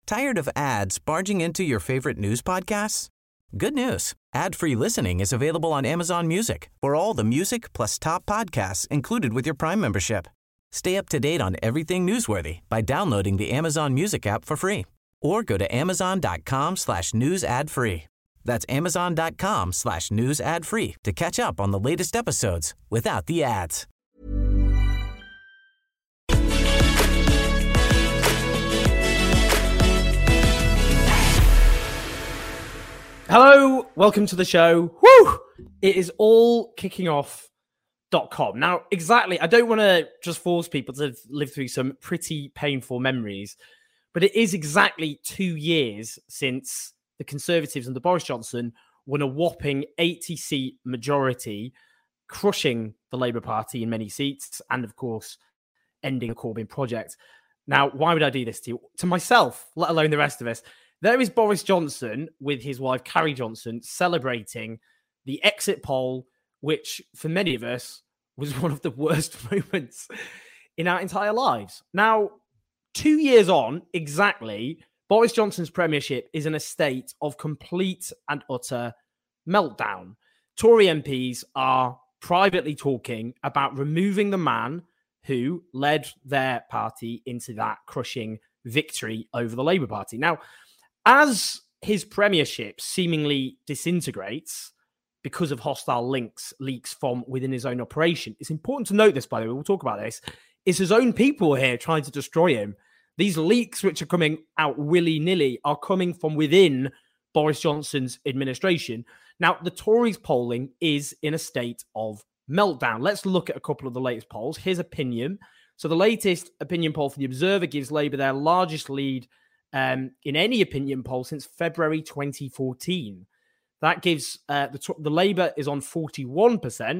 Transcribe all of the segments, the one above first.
Tired of ads barging into your favorite news podcasts? Good news. Ad-free listening is available on Amazon Music for all the music plus top podcasts included with your Prime membership. Stay up to date on everything newsworthy by downloading the Amazon Music app for free or go to amazon.com/news ad free. That's amazon.com/news ad free to catch up on the latest episodes without the ads. Hello, welcome to the show. Woo! It is all kicking off.com. Now, exactly, I don't want to just force people to live through some pretty painful memories, but it is exactly 2 years since the Conservatives under Boris Johnson won a whopping 80-seat majority, crushing the Labour Party in many seats and, of course, ending the Corbyn project. Now, why would I do this to you? To myself, let alone the rest of us. There is Boris Johnson with his wife, Carrie Johnson, celebrating the exit poll, which for many of us was one of the worst moments in our entire lives. Now, 2 years on, exactly, Boris Johnson's premiership is in a state of complete and utter meltdown. Tory MPs are privately talking about removing the man who led their party into that crushing victory over the Labour Party. Now, as his premiership seemingly disintegrates because of hostile leaks from within his own operation, it's important to note this, by the way, we'll talk about this, it's his own people here trying to destroy him. These leaks, which are coming out willy-nilly, are coming from within Boris Johnson's administration. Now, the Tories' polling is in a state of meltdown. Let's look at a couple of the latest polls. Here's Opinion. So the latest opinion poll for The Observer gives Labour their largest lead in any opinion poll since February 2014. That gives the Labour is on 41%,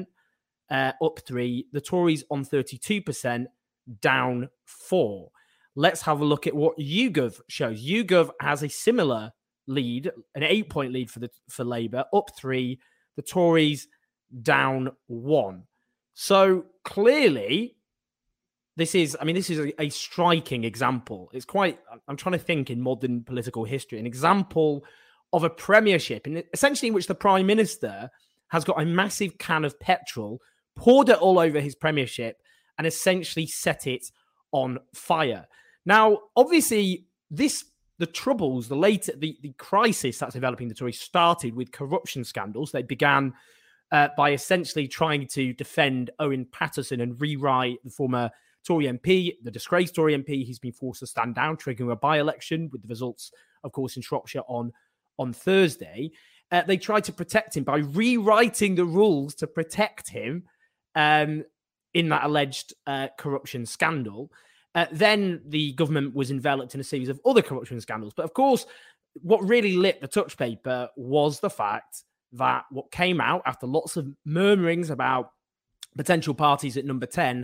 up 3. The Tories on 32%, down 4. Let's have a look at what YouGov shows. YouGov has a similar lead, an 8-point lead for Labour, up 3. The Tories down 1. So clearly, this is a striking example. It's quite, I'm trying to think in modern political history, an example of a premiership, and essentially in which the Prime Minister has got a massive can of petrol, poured it all over his premiership, and essentially set it on fire. Now, obviously, the troubles, the crisis that's developing the Tories started with corruption scandals. They began by essentially trying to defend Owen Paterson and rewrite the former Tory MP, the disgraced Tory MP. He's been forced to stand down, triggering a by-election with the results, of course, in Shropshire on Thursday. They tried to protect him by rewriting the rules to protect him in that alleged corruption scandal. Then the government was enveloped in a series of other corruption scandals. But of course, what really lit the touch paper was the fact that what came out after lots of murmurings about potential parties at number 10,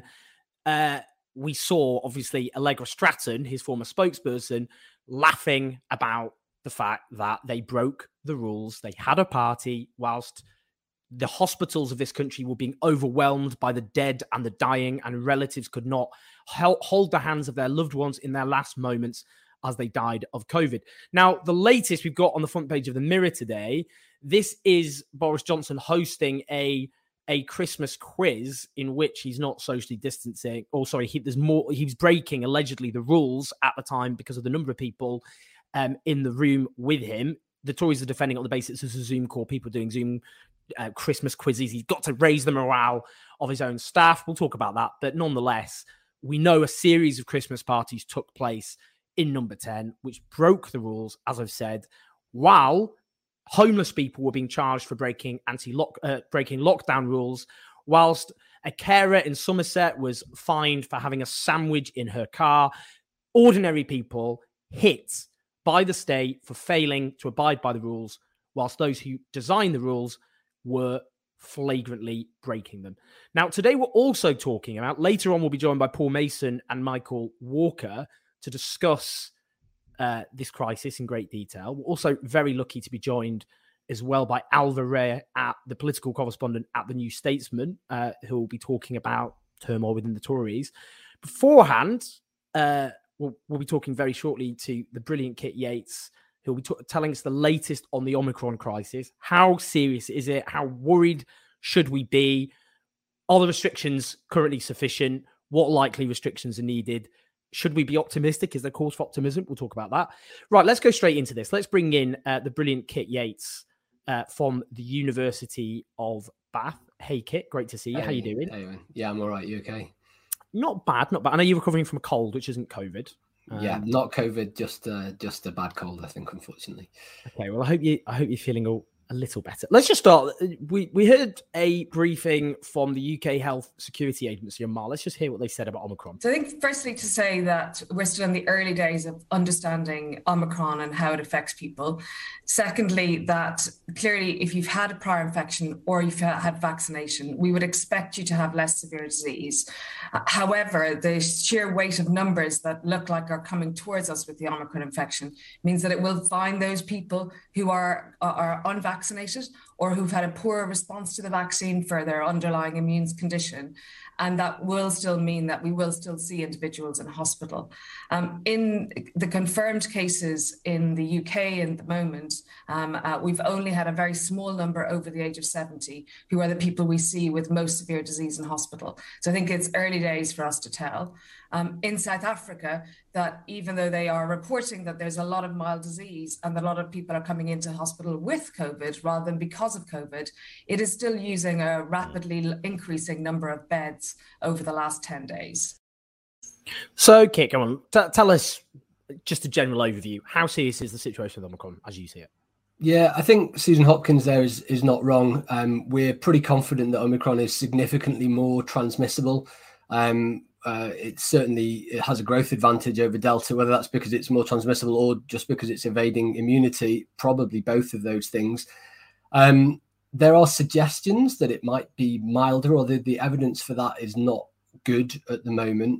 we saw, obviously, Allegra Stratton, his former spokesperson, laughing about the fact that they broke the rules. They had a party whilst the hospitals of this country were being overwhelmed by the dead and the dying, and relatives could not hold the hands of their loved ones in their last moments as they died of COVID. Now, the latest we've got on the front page of the Mirror today, this is Boris Johnson hosting a Christmas quiz in which he's not socially distancing. He's breaking allegedly the rules at the time because of the number of people in the room with him. The Tories are defending on the basis of a Zoom call, people doing Zoom Christmas quizzes. He's got to raise the morale of his own staff. We'll talk about that. But nonetheless, we know a series of Christmas parties took place in number 10, which broke the rules, as I've said, while homeless people were being charged for breaking lockdown rules, whilst a carer in Somerset was fined for having a sandwich in her car. Ordinary people hit by the state for failing to abide by the rules, whilst those who designed the rules were flagrantly breaking them. Now, today we're also talking about, later on we'll be joined by Paul Mason and Michael Walker to discuss this crisis in great detail. We're also very lucky to be joined as well by Alva Ray, the political correspondent at The New Statesman, who will be talking about turmoil within the Tories. Beforehand, we'll be talking very shortly to the brilliant Kit Yates, who will be telling us the latest on the Omicron crisis. How serious is it? How worried should we be? Are the restrictions currently sufficient? What likely restrictions are needed? Should we be optimistic? Is there cause for optimism? We'll talk about that. Right, let's go straight into this. Let's bring in the brilliant Kit Yates from the University of Bath. Hey, Kit, great to see you. How you doing? Hey, yeah, I'm all right. You okay? Not bad, not bad. I know you're recovering from a cold, which isn't COVID. Yeah, not COVID, just a bad cold, I think, unfortunately. Okay, well, I hope you're feeling a little better. Let's just start. We heard a briefing from the UK Health Security Agency on Mar. Let's just hear what they said about Omicron. So I think firstly to say that we're still in the early days of understanding Omicron and how it affects people. Secondly, that clearly if you've had a prior infection or you've had vaccination, we would expect you to have less severe disease. However, the sheer weight of numbers that look like are coming towards us with the Omicron infection means that it will find those people who are unvaccinated or who've had a poor response to the vaccine for their underlying immune condition. And that will still mean that we will still see individuals in hospital. In the confirmed cases in the UK at the moment, we've only had a very small number over the age of 70, who are the people we see with most severe disease in hospital. So I think it's early days for us to tell. In South Africa, that even though they are reporting that there's a lot of mild disease and a lot of people are coming into hospital with COVID rather than because of COVID, it is still using a rapidly increasing number of beds over the last 10 days. So, Kit, come on, tell us just a general overview. How serious is the situation with Omicron as you see it? Yeah, I think Susan Hopkins there is not wrong. We're pretty confident that Omicron is significantly more transmissible. It has a growth advantage over Delta, whether that's because it's more transmissible or just because it's evading immunity, probably both of those things. There are suggestions that it might be milder, or the evidence for that is not good at the moment.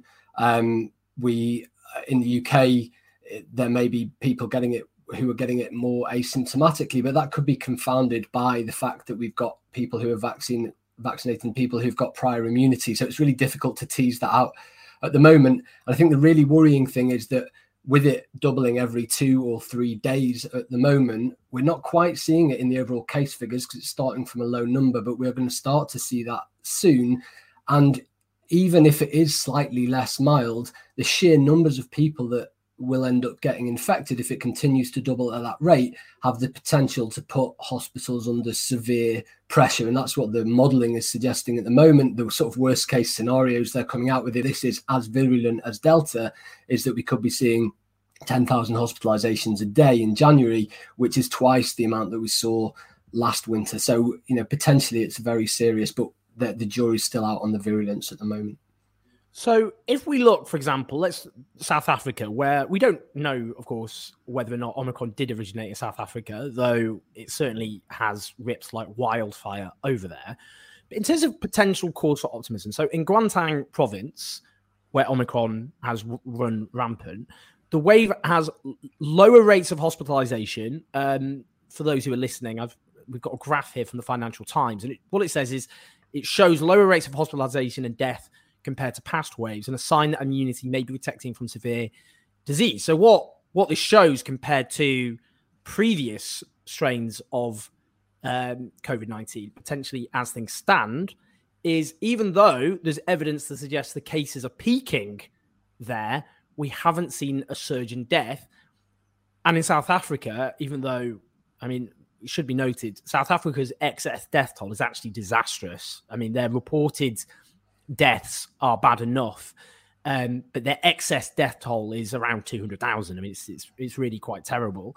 We in the UK, there may be people who are getting it more asymptomatically, but that could be confounded by the fact that we've got people who are vaccinating people who've got prior immunity. So it's really difficult to tease that out at the moment. And I think the really worrying thing is that with it doubling every 2 or 3 days at the moment, we're not quite seeing it in the overall case figures because it's starting from a low number, but we're going to start to see that soon. And even if it is slightly less mild, the sheer numbers of people that will end up getting infected if it continues to double at that rate have the potential to put hospitals under severe pressure. And that's what the modelling is suggesting at the moment. The sort of worst case scenarios they're coming out with, if this is as virulent as Delta, is that we could be seeing 10,000 hospitalizations a day in January, which is twice the amount that we saw last winter. So, potentially it's very serious, but the jury's still out on the virulence at the moment. So if we look, for example, South Africa, where we don't know, of course, whether or not Omicron did originate in South Africa, though it certainly has ripped like wildfire over there. But in terms of potential cause for optimism, so in Gauteng province, where Omicron has run rampant, the wave has lower rates of hospitalization. For those who are listening, we've got a graph here from the Financial Times, and what it says is it shows lower rates of hospitalization and death compared to past waves, and a sign that immunity may be protecting from severe disease. So what this shows compared to previous strains of COVID-19, potentially as things stand, is even though there's evidence that suggests the cases are peaking there, we haven't seen a surge in death. And in South Africa, even though, it should be noted, South Africa's excess death toll is actually disastrous. Their reported deaths are bad enough, but their excess death toll is around 200,000. It's really quite terrible.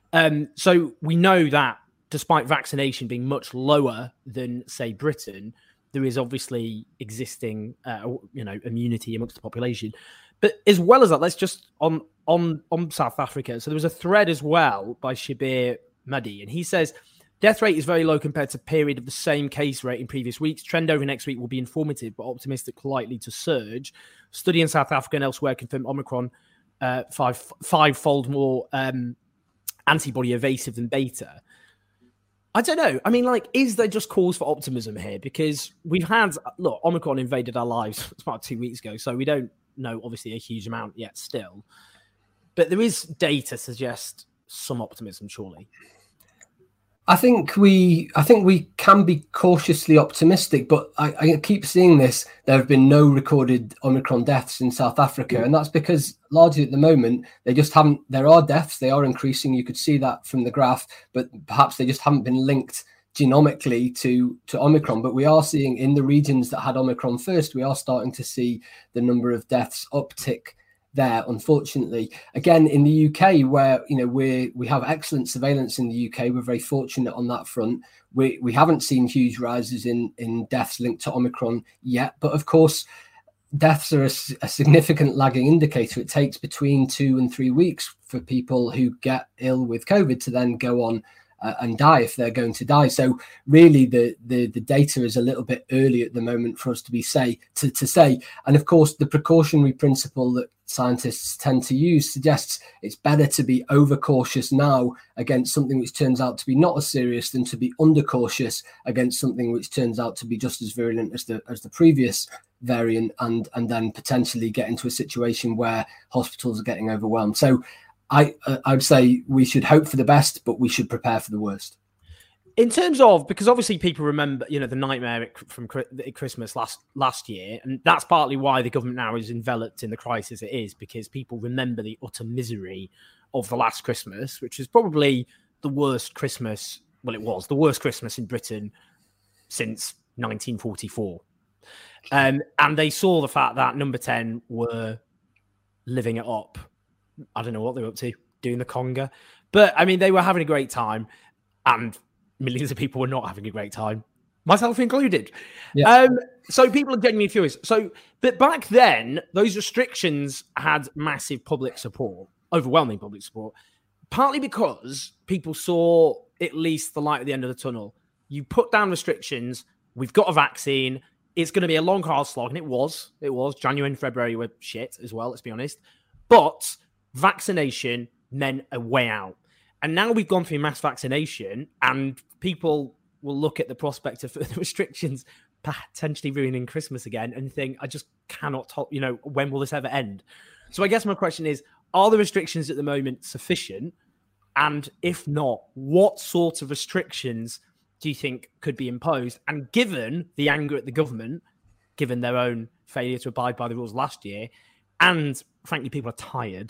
So we know that despite vaccination being much lower than, say, Britain, there is obviously existing, immunity amongst the population. But as well as that, let's just on South Africa. So there was a thread as well by Shabir Muddy, and he says, death rate is very low compared to period of the same case rate in previous weeks. Trend over next week will be informative, but optimistic, likely to surge. Study in South Africa and elsewhere confirmed Omicron five-fold more antibody evasive than Beta. I don't know. Is there just cause for optimism here? Because we've had, Omicron invaded our lives about 2 weeks ago, so we don't know, obviously, a huge amount yet still. But there is data to suggest some optimism, surely. I think we can be cautiously optimistic, but I keep seeing this. There have been no recorded Omicron deaths in South Africa, and that's because largely at the moment they just haven't. There are deaths; they are increasing. You could see that from the graph, but perhaps they just haven't been linked genomically to Omicron. But we are seeing in the regions that had Omicron first, we are starting to see the number of deaths uptick there, unfortunately. Again, in the UK, where we have excellent surveillance in the UK, we're very fortunate on that front. We haven't seen huge rises in deaths linked to Omicron yet, but of course, deaths are a significant lagging indicator. It takes between 2 and 3 weeks for people who get ill with COVID to then go on and die if they're going to die. So really the data is a little bit early at the moment for us to say. And of course, the precautionary principle that scientists tend to use suggests it's better to be overcautious now against something which turns out to be not as serious than to be undercautious against something which turns out to be just as virulent as the previous variant, and then potentially get into a situation where hospitals are getting overwhelmed. So I'd say we should hope for the best, but we should prepare for the worst. In terms of, because obviously people remember, the nightmare from Christmas last year, and that's partly why the government now is enveloped in the crisis it is, because people remember the utter misery of the last Christmas, which is probably the worst Christmas. Well, it was the worst Christmas in Britain since 1944. And they saw the fact that Number 10 were living it up. I don't know what they were up to, doing the conga. But, I mean, they were having a great time, and millions of people were not having a great time, myself included. Yeah. So people are genuinely furious. But back then, those restrictions had massive public support, overwhelming public support, partly because people saw at least the light at the end of the tunnel. You put down restrictions, we've got a vaccine, it's going to be a long, hard slog, and it was. January and February were shit as well, let's be honest. But vaccination meant a way out. And now we've gone through mass vaccination, and people will look at the prospect of further restrictions potentially ruining Christmas again and think, I just cannot talk, when will this ever end? So I guess my question is, are the restrictions at the moment sufficient? And if not, what sort of restrictions do you think could be imposed? And given the anger at the government, given their own failure to abide by the rules last year, and frankly, people are tired,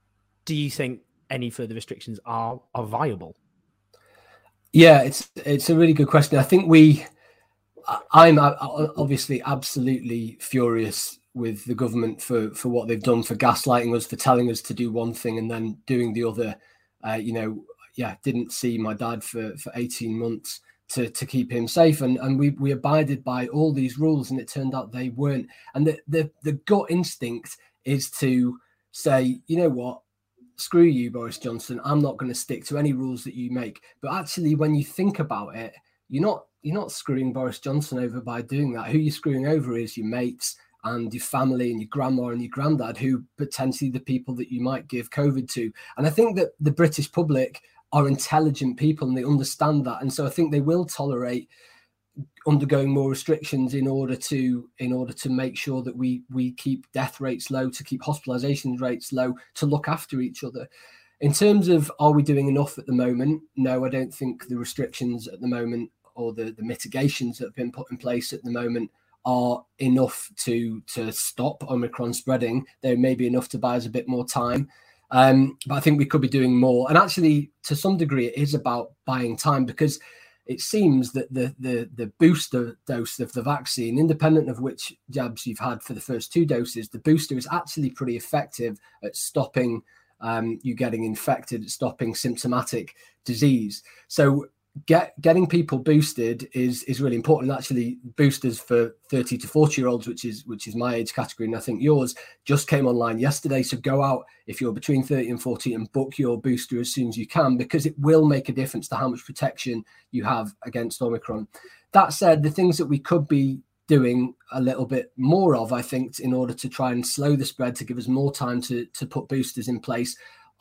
do you think any further restrictions are viable? Yeah, it's a really good question. I think I'm obviously absolutely furious with the government for what they've done, for gaslighting us, for telling us to do one thing and then doing the other. Didn't see my dad for 18 months to keep him safe, and we abided by all these rules, and it turned out they weren't. And the gut instinct is to say, you know what, screw you, Boris Johnson, I'm not going to stick to any rules that you make. But actually, when you think about it, you're not screwing Boris Johnson over by doing that. Who you're screwing over is your mates and your family and your grandma and your granddad, who potentially the people that you might give COVID to. And I think that the British public are intelligent people and they understand that. And so I think they will tolerate undergoing more restrictions in order to make sure that we keep death rates low, to keep hospitalization rates low, to look after each other. In terms of, are we doing enough at the moment? No, I don't think the restrictions at the moment, or the mitigations that have been put in place at the moment, are enough to stop Omicron spreading. They may be enough to buy us a bit more time. But I think we could be doing more. And actually, to some degree, it is about buying time, because it seems that the booster dose of the vaccine, independent of which jabs you've had for the first 2 doses, the booster is actually pretty effective at stopping you getting infected, at stopping symptomatic disease. So getting people boosted is really important. Actually, boosters for 30 to 40-year-olds, which is my age category, and I think yours, just came online yesterday. So go out if you're between 30 and 40 and book your booster as soon as you can, because it will make a difference to how much protection you have against Omicron. That said, the things that we could be doing a little bit more of, I think, in order to try and slow the spread, to give us more time to put boosters in place,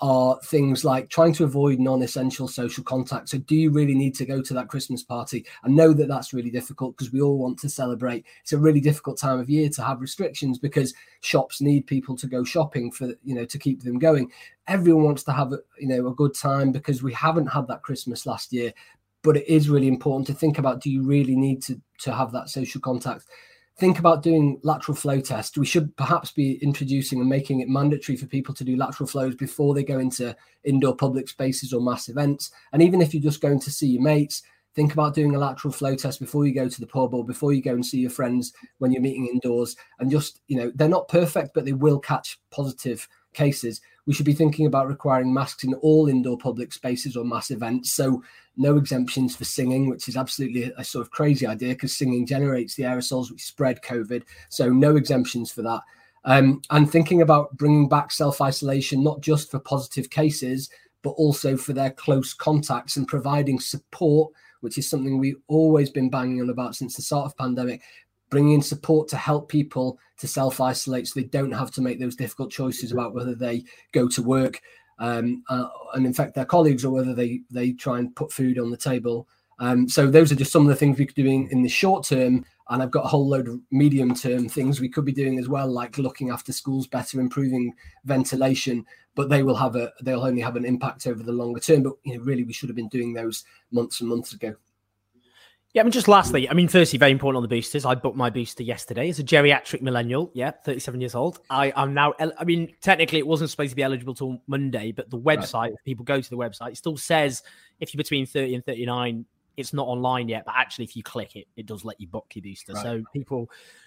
are things like trying to avoid non-essential social contact. So do you really need to go to that Christmas party? I know that that's really difficult because we all want to celebrate. It's a really difficult time of year to have restrictions because shops need people to go shopping for, to keep them going. Everyone wants to have, a good time because we haven't had that Christmas last year. But it is really important to think about, do you really need to have that social contact? Think about doing lateral flow tests. We should perhaps be introducing and making it mandatory for people to do lateral flows before they go into indoor public spaces or mass events. And even if you're just going to see your mates, think about doing a lateral flow test before you go to the pub or before you go and see your friends when you're meeting indoors. And just, they're not perfect, but they will catch positive cases. We should be thinking about requiring masks in all indoor public spaces or mass events. So no exemptions for singing, which is absolutely a sort of crazy idea because singing generates the aerosols which spread COVID. So no exemptions for that. And thinking about bringing back self-isolation, not just for positive cases, but also for their close contacts and providing support, which is something we've always been banging on about since the start of the pandemic, bringing in support to help people to self-isolate so they don't have to make those difficult choices about whether they go to work and infect their colleagues or whether they try and put food on the table. So those are just some of the things we could be doing in the short term. And I've got a whole load of medium term things we could be doing as well, like looking after schools better, improving ventilation, but they'll only have an impact over the longer term. But really, we should have been doing those months and months ago. Yeah, just lastly, firstly, very important on the boosters. I booked my booster yesterday as a geriatric millennial. 37 years old. I'm now, technically it wasn't supposed to be eligible till Monday, but the website, right. If people go to the website, it still says if you're between 30 and 39, it's not online yet, but actually if you click it, it does let you book your booster. Right. So people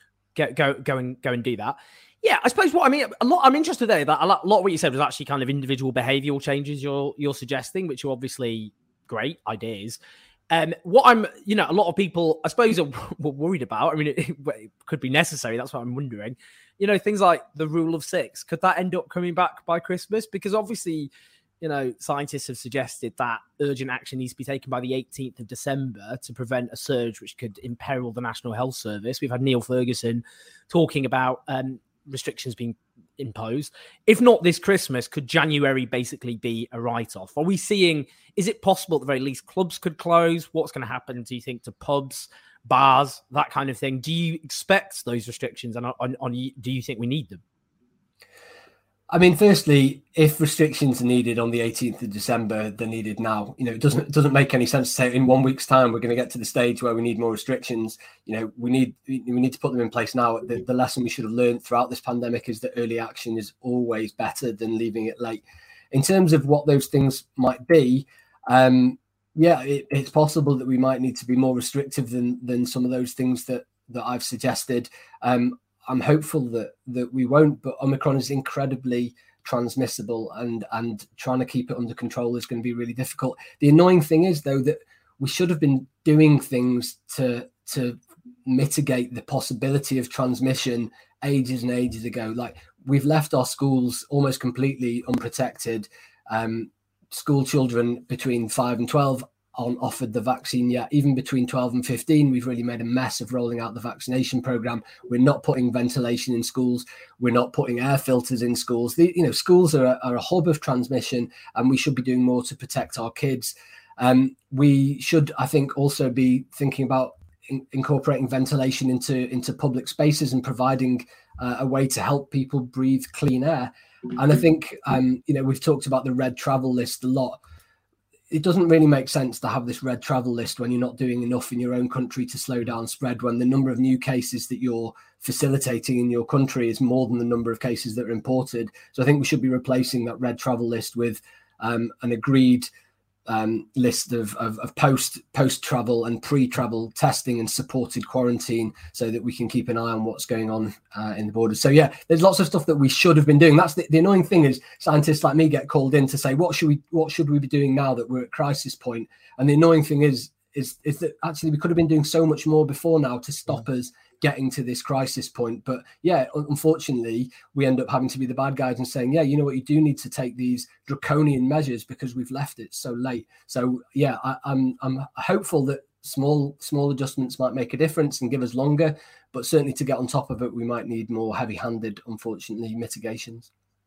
go and do that. Yeah, I suppose I'm interested there that a lot of what you said was actually kind of individual behavioural changes you're suggesting, which are obviously great ideas. What I'm, a lot of people, I suppose, are worried about. It could be necessary. That's what I'm wondering. Things like the rule of 6. Could that end up coming back by Christmas? Because obviously, scientists have suggested that urgent action needs to be taken by the 18th of December to prevent a surge which could imperil the National Health Service. We've had Neil Ferguson talking about restrictions being imposed. If not this Christmas, could January basically be a write-off? Is it possible at the very least clubs could close? What's going to happen, do you think, to pubs, bars, that kind of thing? Do you expect those restrictions and do you think we need them? Firstly, if restrictions are needed on the 18th of December, they're needed now. It doesn't make any sense to say in 1 week's time we're going to get to the stage where we need more restrictions. We need to put them in place now. The lesson we should have learned throughout this pandemic is that early action is always better than leaving it late. In terms of what those things might be, it's possible that we might need to be more restrictive than some of those things that I've suggested. I'm hopeful that we won't, but Omicron is incredibly transmissible and trying to keep it under control is going to be really difficult. The annoying thing is, though, that we should have been doing things to mitigate the possibility of transmission ages and ages ago. Like, we've left our schools almost completely unprotected. School children between 5 and 12 aren't offered the vaccine yet. Even between 12 and 15, we've really made a mess of rolling out the vaccination program. We're not putting ventilation in schools. We're not putting air filters in schools. Schools are a hub of transmission, and we should be doing more to protect our kids. We should, I think, also be thinking about incorporating ventilation into public spaces and providing a way to help people breathe clean air. And I think, we've talked about the red travel list a lot. It doesn't really make sense to have this red travel list when you're not doing enough in your own country to slow down spread, when the number of new cases that you're facilitating in your country is more than the number of cases that are imported. So I think we should be replacing that red travel list with an agreed list of post-travel and pre-travel testing and supported quarantine, so that we can keep an eye on what's going on in the borders. So yeah, there's lots of stuff that we should have been doing. That's the annoying thing, is scientists like me get called in to say, what should we be doing now that we're at crisis point? And the annoying thing is that actually we could have been doing so much more before now to stop us getting to this crisis point. But yeah, unfortunately, we end up having to be the bad guys and saying, yeah, you know what, you do need to take these draconian measures because we've left it so late. So yeah, I'm hopeful that small adjustments might make a difference and give us longer, but certainly to get on top of it, we might need more heavy-handed, unfortunately, mitigations.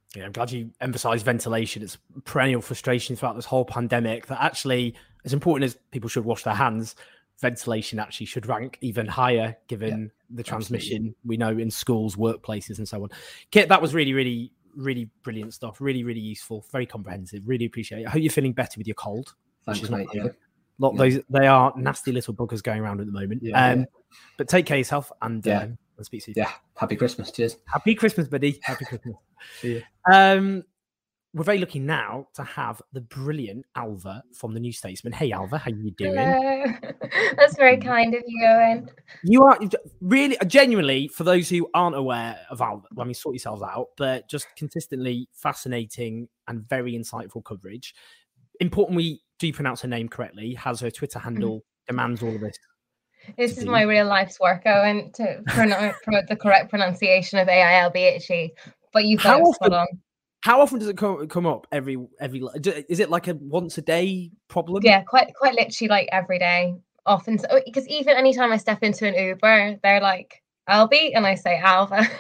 Yeah, I'm glad you emphasised ventilation. It's perennial frustration throughout this whole pandemic that actually, as important as people should wash their hands, ventilation actually should rank even higher given the transmission absolutely. We know in schools, workplaces, and so on. Kit, that was really, really, really brilliant stuff. Really, really useful. Very comprehensive. Really appreciate it. I hope you're feeling better with your cold. Thanks, mate. Those, they are nasty little buggers going around at the moment. But take care of yourself and I'll speak soon. Yeah. Happy Christmas. Cheers. Happy Christmas, buddy. Happy Christmas. See you. We're very lucky now to have the brilliant Ailbhe from the New Statesman. Hey, Ailbhe, how you doing? Hello. That's very kind of you, Owen. You are really, genuinely, for those who aren't aware of Ailbhe, sort yourselves out, but just consistently fascinating and very insightful coverage. Important we do pronounce her name correctly, has her Twitter handle, demands all of this. This is my real life's work, Owen, to promote the correct pronunciation of Ailbhe. But you've got it spot on. How often does it come up? Every is it like a once a day problem? Yeah, quite literally like every day. Often, because even anytime I step into an Uber, they're like Ailbhe, and I say Ailbhe.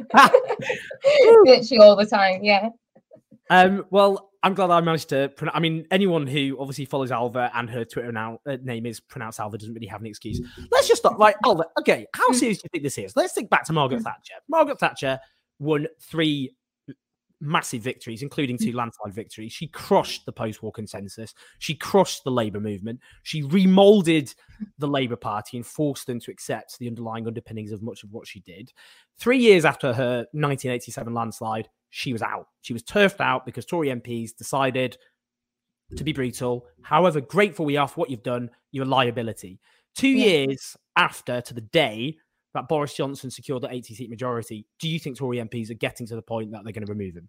Literally all the time. Yeah. Well, I'm glad I managed to. Anyone who obviously follows Ailbhe and her Twitter name is pronounced Ailbhe doesn't really have an excuse. Let's just stop. Right, Ailbhe. Okay, how serious do you think this is? Let's think back to Margaret Thatcher. Margaret Thatcher won 3 massive victories, including 2 landslide victories. She crushed the post-war consensus. She crushed the Labour movement. She remolded the Labour Party and forced them to accept the underlying underpinnings of much of what she did. 3 years after her 1987 landslide, she was out. She was turfed out because Tory MPs decided, to be brutal, however grateful we are for what you've done, you're a liability. 2 years after, to the day that Boris Johnson secured the 80-seat majority, do you think Tory MPs are getting to the point that they're going to remove him?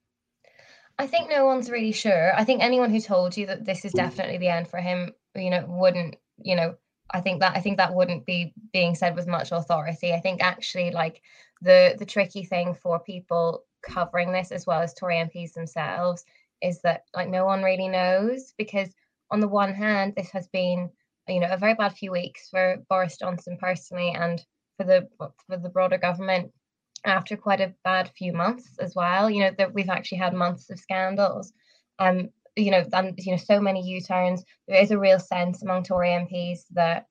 I think no one's really sure. I think anyone who told you that this is definitely the end for him, wouldn't, I think that wouldn't be being said with much authority. I think actually like the tricky thing for people covering this as well as Tory MPs themselves is that like no one really knows, because on the one hand, this has been, a very bad few weeks for Boris Johnson personally and for the broader government after quite a bad few months as well. That we've actually had months of scandals. And so many U-turns. There is a real sense among Tory MPs that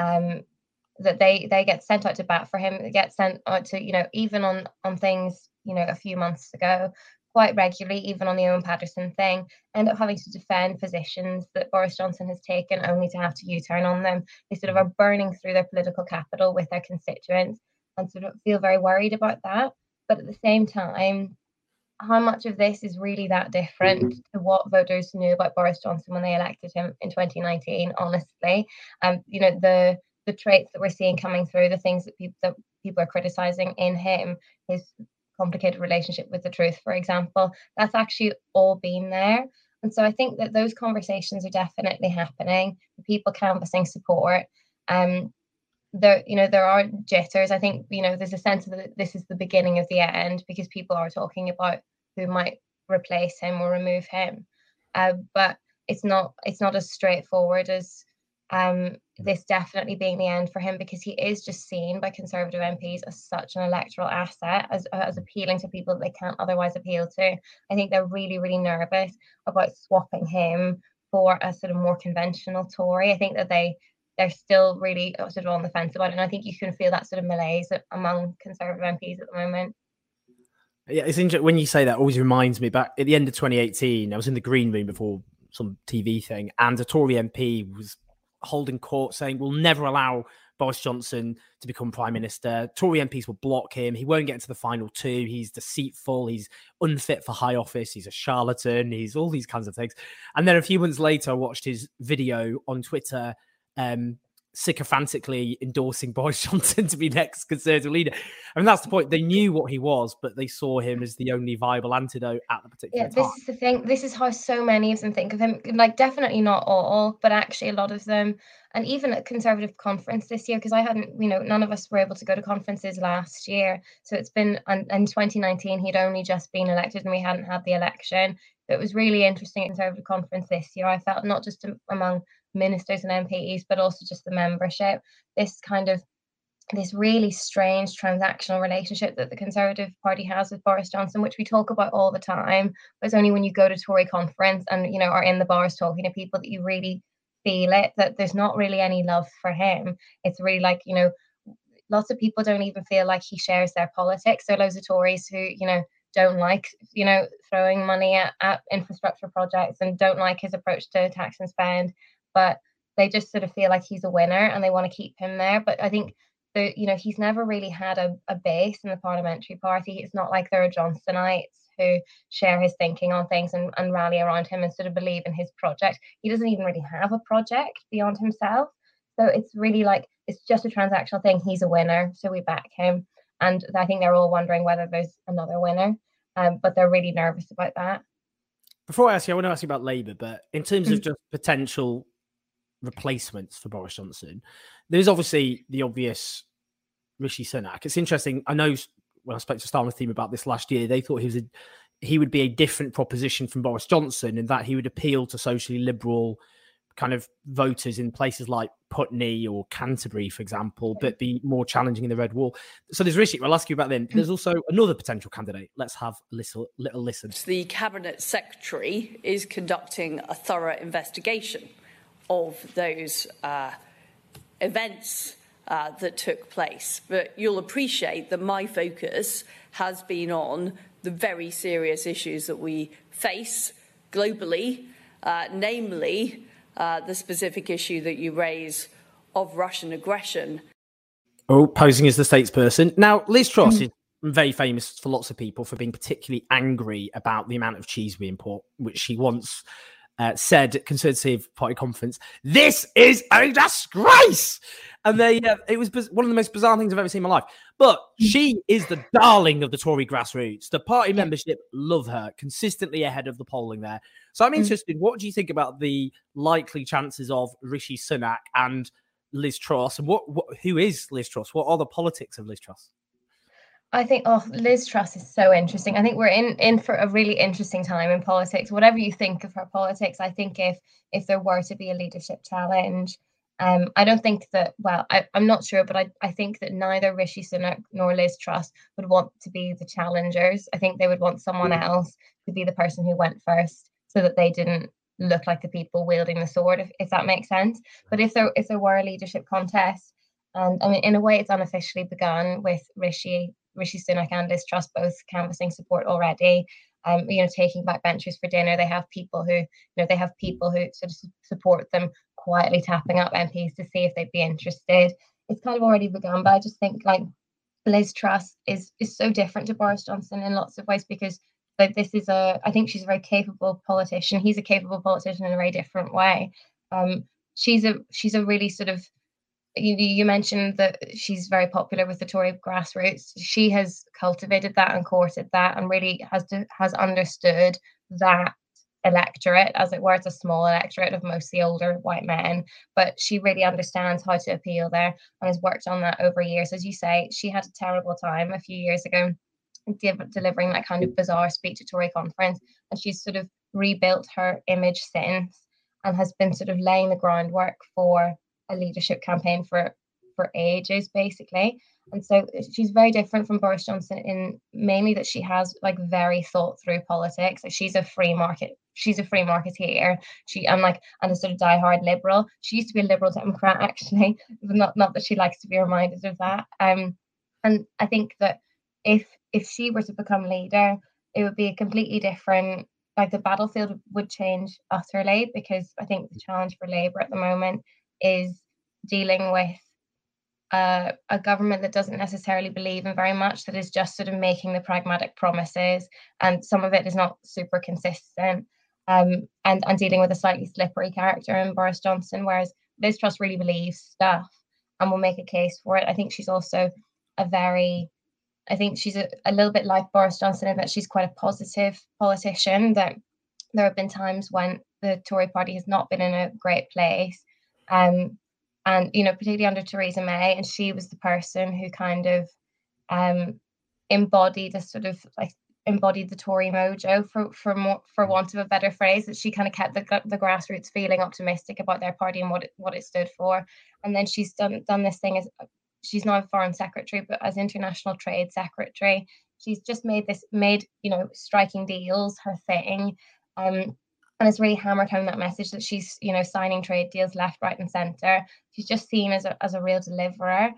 that they get sent out to bat for him. They get sent out to, even on things, a few months ago, quite regularly, even on the Owen Paterson thing, end up having to defend positions that Boris Johnson has taken only to have to U-turn on them. They sort of are burning through their political capital with their constituents and sort of feel very worried about that. But at the same time, how much of this is really that different to what voters knew about Boris Johnson when they elected him in 2019, honestly? The traits that we're seeing coming through, the things that people are criticising in him, his complicated relationship with the truth, for example, that's actually all been there. And so I think that those conversations are definitely happening. People canvassing support. There are jitters. I think, there's a sense that this is the beginning of the end because people are talking about who might replace him or remove him. But it's not as straightforward as this definitely being the end for him, because he is just seen by Conservative MPs as such an electoral asset, as appealing to people that they can't otherwise appeal to. I think they're really, really nervous about swapping him for a sort of more conventional Tory. I think that they're still really sort of on the fence about it. And I think you can feel that sort of malaise among Conservative MPs at the moment. Yeah, it's interesting when you say that. It always reminds me back at the end of 2018, I was in the green room before some TV thing, and a Tory MP was holding court saying we'll never allow Boris Johnson to become Prime Minister. Tory MPs will block him. He won't get into the final 2. He's deceitful. He's unfit for high office. He's a charlatan. He's all these kinds of things. And then a few months later, I watched his video on Twitter sycophantically endorsing Boris Johnson to be next Conservative leader. I mean, that's the point. They knew what he was, but they saw him as the only viable antidote at the particular time. This is the thing. This is how so many of them think of him. Like, definitely not all, but actually a lot of them. And even at Conservative conference this year, because I hadn't, none of us were able to go to conferences last year. So it's been, in 2019, he'd only just been elected and we hadn't had the election. It was really interesting at Conservative conference this year. I felt not just among ministers and MPs, but also just the membership, this kind of this really strange transactional relationship that the Conservative Party has with Boris Johnson, which we talk about all the time. But it's only when you go to Tory conference and, you know, are in the bars talking to people that you really feel it, that there's not really any love for him. It's really like, you know, lots of people don't even feel like he shares their politics. There are loads of Tories who, you know, don't like, you know, throwing money at infrastructure projects and don't like his approach to tax and spend, but they just sort of feel like he's a winner and they want to keep him there. But I think you know, he's never really had a base in the parliamentary party. It's not like there are Johnsonites who share his thinking on things and rally around him and sort of believe in his project. He doesn't even really have a project beyond himself. So it's really like, it's just a transactional thing. He's a winner, so we back him. And I think they're all wondering whether there's another winner, but they're really nervous about that. Before I ask you, I want to ask you about Labour, but in terms of just potential replacements for Boris Johnson, there's obviously the obvious Rishi Sunak. It's interesting. I know when I spoke to Starmer's team about this last year, they thought he would be a different proposition from Boris Johnson in that he would appeal to socially liberal kind of voters in places like Putney or Canterbury, for example, but be more challenging in the red wall. So there's Rishi. I'll ask you about them. There's also another potential candidate. Let's have a little listen. The Cabinet Secretary is conducting a thorough investigation of those events that took place. But you'll appreciate that my focus has been on the very serious issues that we face globally, namely the specific issue that you raise of Russian aggression. Oh, posing as the statesperson. Now, Liz Truss is very famous for lots of people for being particularly angry about the amount of cheese we import, which she once said at Conservative Party conference, "This is a disgrace." And it was one of the most bizarre things I've ever seen in my life. But she is the darling of the Tory grassroots. The party membership love her, consistently ahead of the polling there. So I'm interested, what do you think about the likely chances of Rishi Sunak and Liz Truss? And who is Liz Truss? What are the politics of Liz Truss? I think, Liz Truss is so interesting. I think we're in for a really interesting time in politics. Whatever you think of her politics, I think if there were to be a leadership challenge, I don't think that, well, I'm not sure, but I think that neither Rishi Sunak nor Liz Truss would want to be the challengers. I think they would want someone else to be the person who went first so that they didn't look like the people wielding the sword, if that makes sense. But if there were a leadership contest, and I mean, in a way, it's unofficially begun with Rishi Sunak and Liz Truss both canvassing support already. You know, taking back benches for dinner. They have people who sort of support them, quietly tapping up MPs to see if they'd be interested. It's kind of already begun, but I just think like Liz Truss is so different to Boris Johnson in lots of ways because like I think she's a very capable politician. He's a capable politician in a very different way. She's a really sort of, you mentioned that she's very popular with the Tory grassroots. She has cultivated that and courted that and really has understood that electorate, as it were. It's a small electorate of mostly older white men, but she really understands how to appeal there and has worked on that over years. As you say, she had a terrible time a few years ago delivering that kind of bizarre speech at Tory conference, and she's sort of rebuilt her image since and has been sort of laying the groundwork for a leadership campaign for ages, basically. And so she's very different from Boris Johnson in mainly that she has like very thought through politics. Like she's a free marketeer. And a sort of diehard liberal. She used to be a Liberal Democrat, actually, not that she likes to be reminded of that. And I think that if she were to become leader, it would be a completely different, like the battlefield would change utterly, because I think the challenge for Labour at the moment is dealing with a government that doesn't necessarily believe in very much, that is just sort of making the pragmatic promises, and some of it is not super consistent, and dealing with a slightly slippery character in Boris Johnson, whereas Liz Truss really believes stuff and will make a case for it. I think she's also she's a little bit like Boris Johnson in that she's quite a positive politician, that there have been times when the Tory party has not been in a great place. And, you know, particularly under Theresa May, and she was the person who kind of embodied the Tory mojo, for want of a better phrase, that she kind of kept the grassroots feeling optimistic about their party and what it stood for. And then she's done this thing she's now Foreign Secretary, but as International Trade Secretary, she's just made, striking deals her thing. And it's really hammered home that message that she's, signing trade deals left, right, and centre. She's just seen as a real deliverer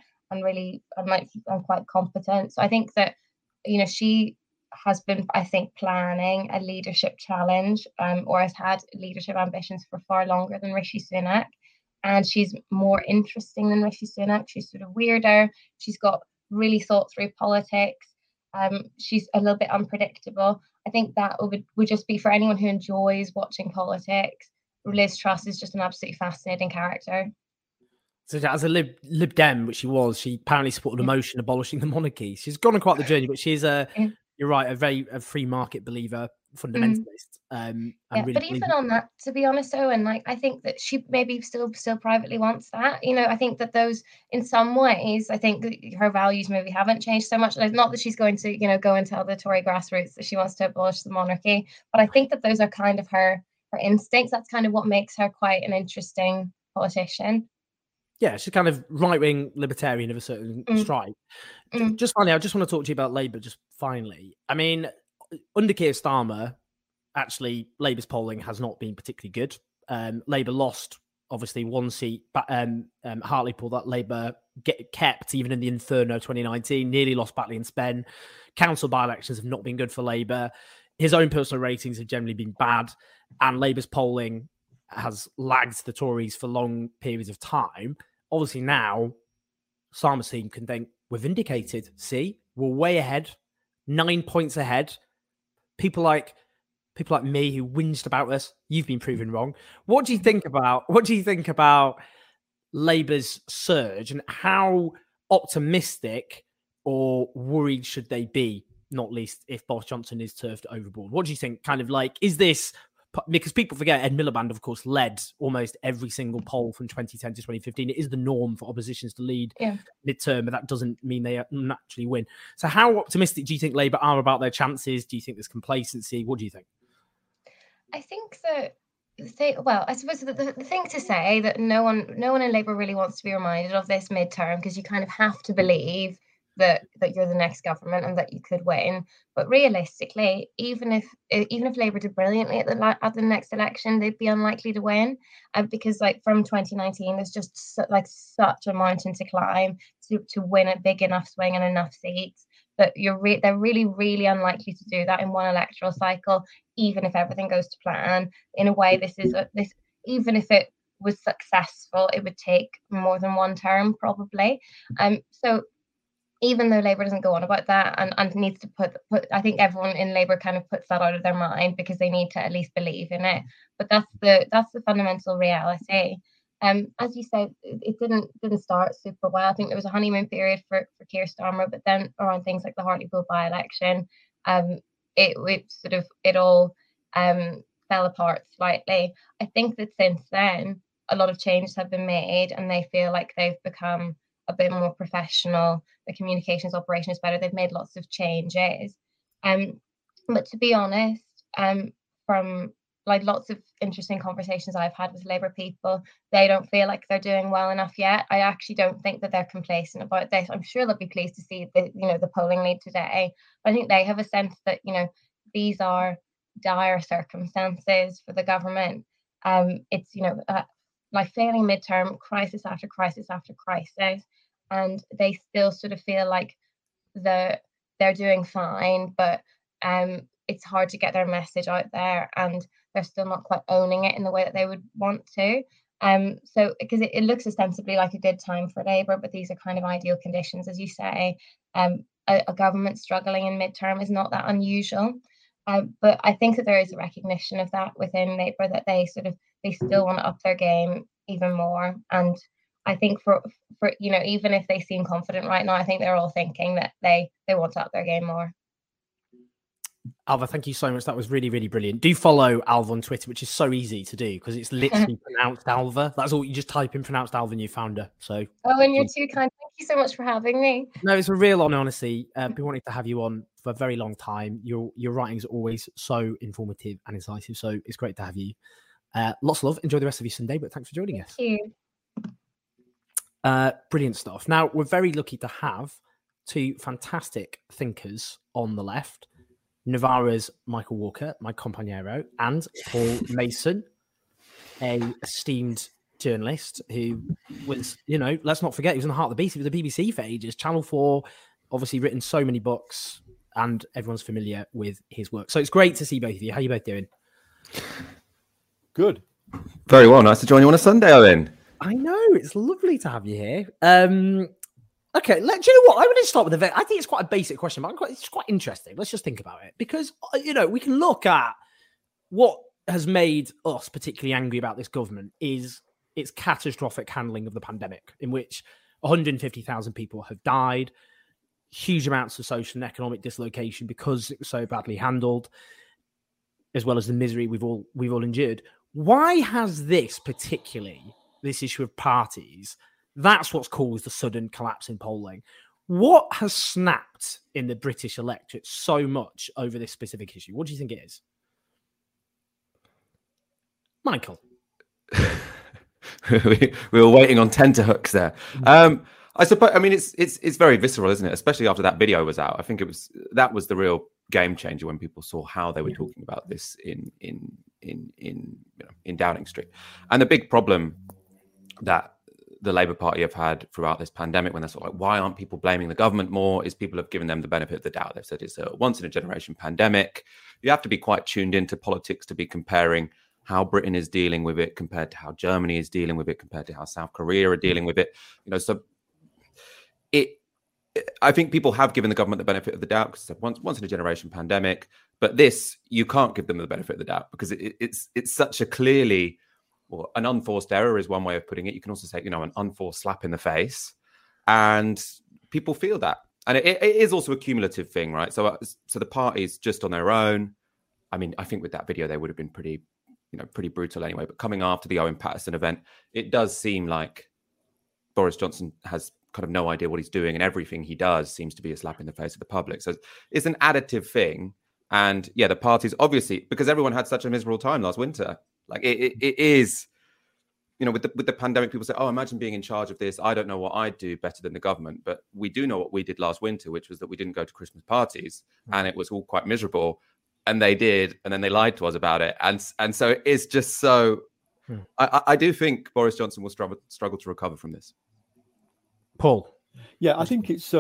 and quite competent. So I think that, she has been, I think, planning a leadership challenge, or has had leadership ambitions for far longer than Rishi Sunak. And she's more interesting than Rishi Sunak. She's sort of weirder. She's got really thought through politics. She's a little bit unpredictable. I think that would just be, for anyone who enjoys watching politics, Liz Truss is just an absolutely fascinating character. So as a Lib Dem, which she was, she apparently supported a motion abolishing the monarchy. She's gone on quite the journey, but she's you're right, a free market believer, fundamentalist. Really, but even on that, to be honest, Owen, I think that she maybe still privately wants that. I think that those, in some ways, I think that her values maybe haven't changed so much. Not that she's going to, go and tell the Tory grassroots that she wants to abolish the monarchy, but I think that those are kind of her instincts. That's kind of what makes her quite an interesting politician. Yeah, she's kind of right-wing libertarian of a certain stripe. Just finally, I just want to talk to you about Labour, just finally. I mean, under Keir Starmer, actually, Labour's polling has not been particularly good. Labour lost, obviously, one seat, but Hartlepool that Labour kept, even in the Inferno 2019, nearly lost Batley and Spen. Council by-elections have not been good for Labour. His own personal ratings have generally been bad, and Labour's polling has lagged the Tories for long periods of time. Obviously now, Starmer's team can think, we're vindicated. See, we're way ahead, 9 points ahead. People like me who whinged about this, you've been proven wrong. What do you think about Labour's surge, and how optimistic or worried should they be? Not least if Boris Johnson is turfed overboard. What do you think? Kind of is this? Because people forget Ed Miliband, of course, led almost every single poll from 2010 to 2015. It is the norm for oppositions to lead midterm, but that doesn't mean they naturally win. So how optimistic do you think Labour are about their chances? Do you think there's complacency? What do you think? I think that I suppose the thing to say that no one in Labour really wants to be reminded of this midterm, because you kind of have to believe that you're the next government and that you could win. But realistically, even if Labour did brilliantly at the next election, they'd be unlikely to win, because from 2019, there's just such a mountain to climb to win a big enough swing and enough seats that they're really, really unlikely to do that in one electoral cycle, even if everything goes to plan. In a way, even if it was successful, it would take more than one term probably. So even though Labour doesn't go on about that and needs to put, I think everyone in Labour kind of puts that out of their mind because they need to at least believe in it. But that's the fundamental reality. As you said, it didn't start super well. I think there was a honeymoon period for Keir Starmer, but then around things like the Hartlepool by-election, it all fell apart slightly. I think that since then, a lot of changes have been made, and they feel like they've become a bit more professional. The communications operation is better. They've made lots of changes. But to be honest, from lots of interesting conversations I've had with Labour people, they don't feel like they're doing well enough yet. I actually don't think that they're complacent about this. I'm sure they'll be pleased to see the polling lead today. But I think they have a sense that these are dire circumstances for the government. It's failing midterm, crisis after crisis after crisis, and they still sort of feel like they're doing fine, but it's hard to get their message out there, and they're still not quite owning it in the way that they would want to. So because it looks ostensibly like a good time for Labour, but these are kind of ideal conditions, as you say. A government struggling in midterm is not that unusual. But I think that there is a recognition of that within Labour, that they still want to up their game even more. And I think for even if they seem confident right now, I think they're all thinking that they want to up their game more. Alva, thank you so much. That was really, really brilliant. Do follow Alva on Twitter, which is so easy to do because it's literally pronounced Alva. That's all. You just type in pronounced Alva and you found her. So. Oh, and you're too kind. Thank you so much for having me. No, it's a real honor, honestly. Been wanting to have you on for a very long time. Your writings are always so informative and incisive. So it's great to have you. Lots of love. Enjoy the rest of your Sunday, but thanks for joining us. Thank you. Brilliant stuff. Now, we're very lucky to have two fantastic thinkers on the left. Novara's Michael Walker, my compañero, and Paul Mason, a esteemed journalist who was, let's not forget, he was in the heart of the beast. He was the BBC for ages. Channel 4, obviously written so many books, and everyone's familiar with his work. So it's great to see both of you. How are you both doing? Good. Very well. Nice to join you on a Sunday, Owen. I know. It's lovely to have you here. Okay, do you know what? I'm going to start with I think it's quite a basic question, but it's quite interesting. Let's just think about it. Because, we can look at what has made us particularly angry about this government is its catastrophic handling of the pandemic, in which 150,000 people have died, huge amounts of social and economic dislocation because it was so badly handled, as well as the misery we've all endured. Why has this issue of parties, that's what's caused the sudden collapse in polling? What has snapped in the British electorate so much over this specific issue? What do you think it is? Michael. We were waiting on tenterhooks there. I suppose. I mean, it's very visceral, isn't it? Especially after that video was out. I think that was the real game changer when people saw how they were talking about this in Downing Street. And the big problem that the Labour Party have had throughout this pandemic, when they're sort of like, why aren't people blaming the government more, is people have given them the benefit of the doubt. They've said it's a once-in-a-generation pandemic. You have to be quite tuned into politics to be comparing how Britain is dealing with it compared to how Germany is dealing with it, compared to how South Korea are dealing with it. I think people have given the government the benefit of the doubt because it's a once-in-a-generation pandemic. But this, you can't give them the benefit of the doubt because it's such a clearly... Well, an unforced error is one way of putting it. You can also say, an unforced slap in the face. And people feel that. And it is also a cumulative thing, right? So the parties just on their own, I mean, I think with that video, they would have been pretty brutal anyway. But coming after the Owen Paterson event, it does seem like Boris Johnson has kind of no idea what he's doing. And everything he does seems to be a slap in the face of the public. So it's an additive thing. And yeah, the parties, obviously, because everyone had such a miserable time last winter. Like it is, with the pandemic, people say, oh, imagine being in charge of this. I don't know what I'd do better than the government. But we do know what we did last winter, which was that we didn't go to Christmas parties and it was all quite miserable. And they did. And then they lied to us about it. And so it's just so I do think Boris Johnson will struggle to recover from this. Paul. Yeah, I think it's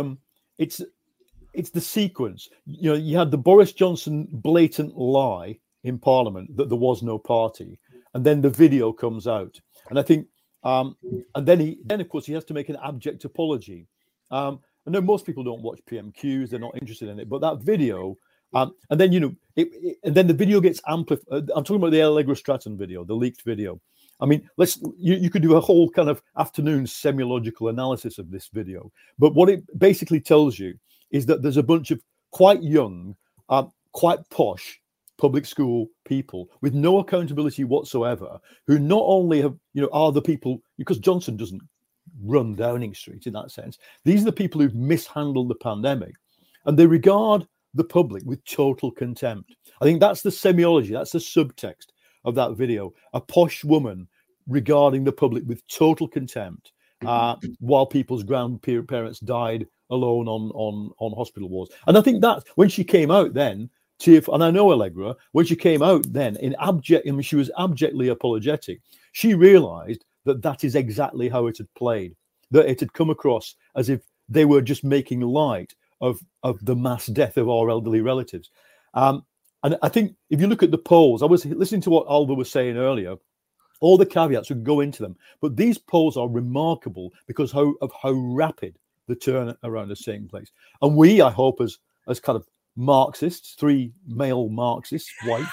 the sequence. You had the Boris Johnson blatant lie in Parliament that there was no party, and then the video comes out, and I think, and then of course he has to make an abject apology. I know most people don't watch PMQs; they're not interested in it, but that video, and then and then the video gets amplified. I'm talking about the Allegra Stratton video, the leaked video. I mean, you could do a whole kind of afternoon semiological analysis of this video, but what it basically tells you is that there's a bunch of quite young, quite posh public school people with no accountability whatsoever, who not only have, are the people, because Johnson doesn't run Downing Street in that sense. These are the people who've mishandled the pandemic, and they regard the public with total contempt. I think that's the semiology, that's the subtext of that video. A posh woman regarding the public with total contempt, while people's grandparents died alone on hospital wards. And I think that when she came out then, and I know Allegra, when she came out then she was abjectly apologetic. She realized that is exactly how it had played, that it had come across as if they were just making light of the mass death of our elderly relatives. And I think if you look at the polls, I was listening to what Alva was saying earlier, all the caveats would go into them, but these polls are remarkable because of how rapid the turnaround is taking place. And we, I hope, as kind of Marxists, three male Marxists, white,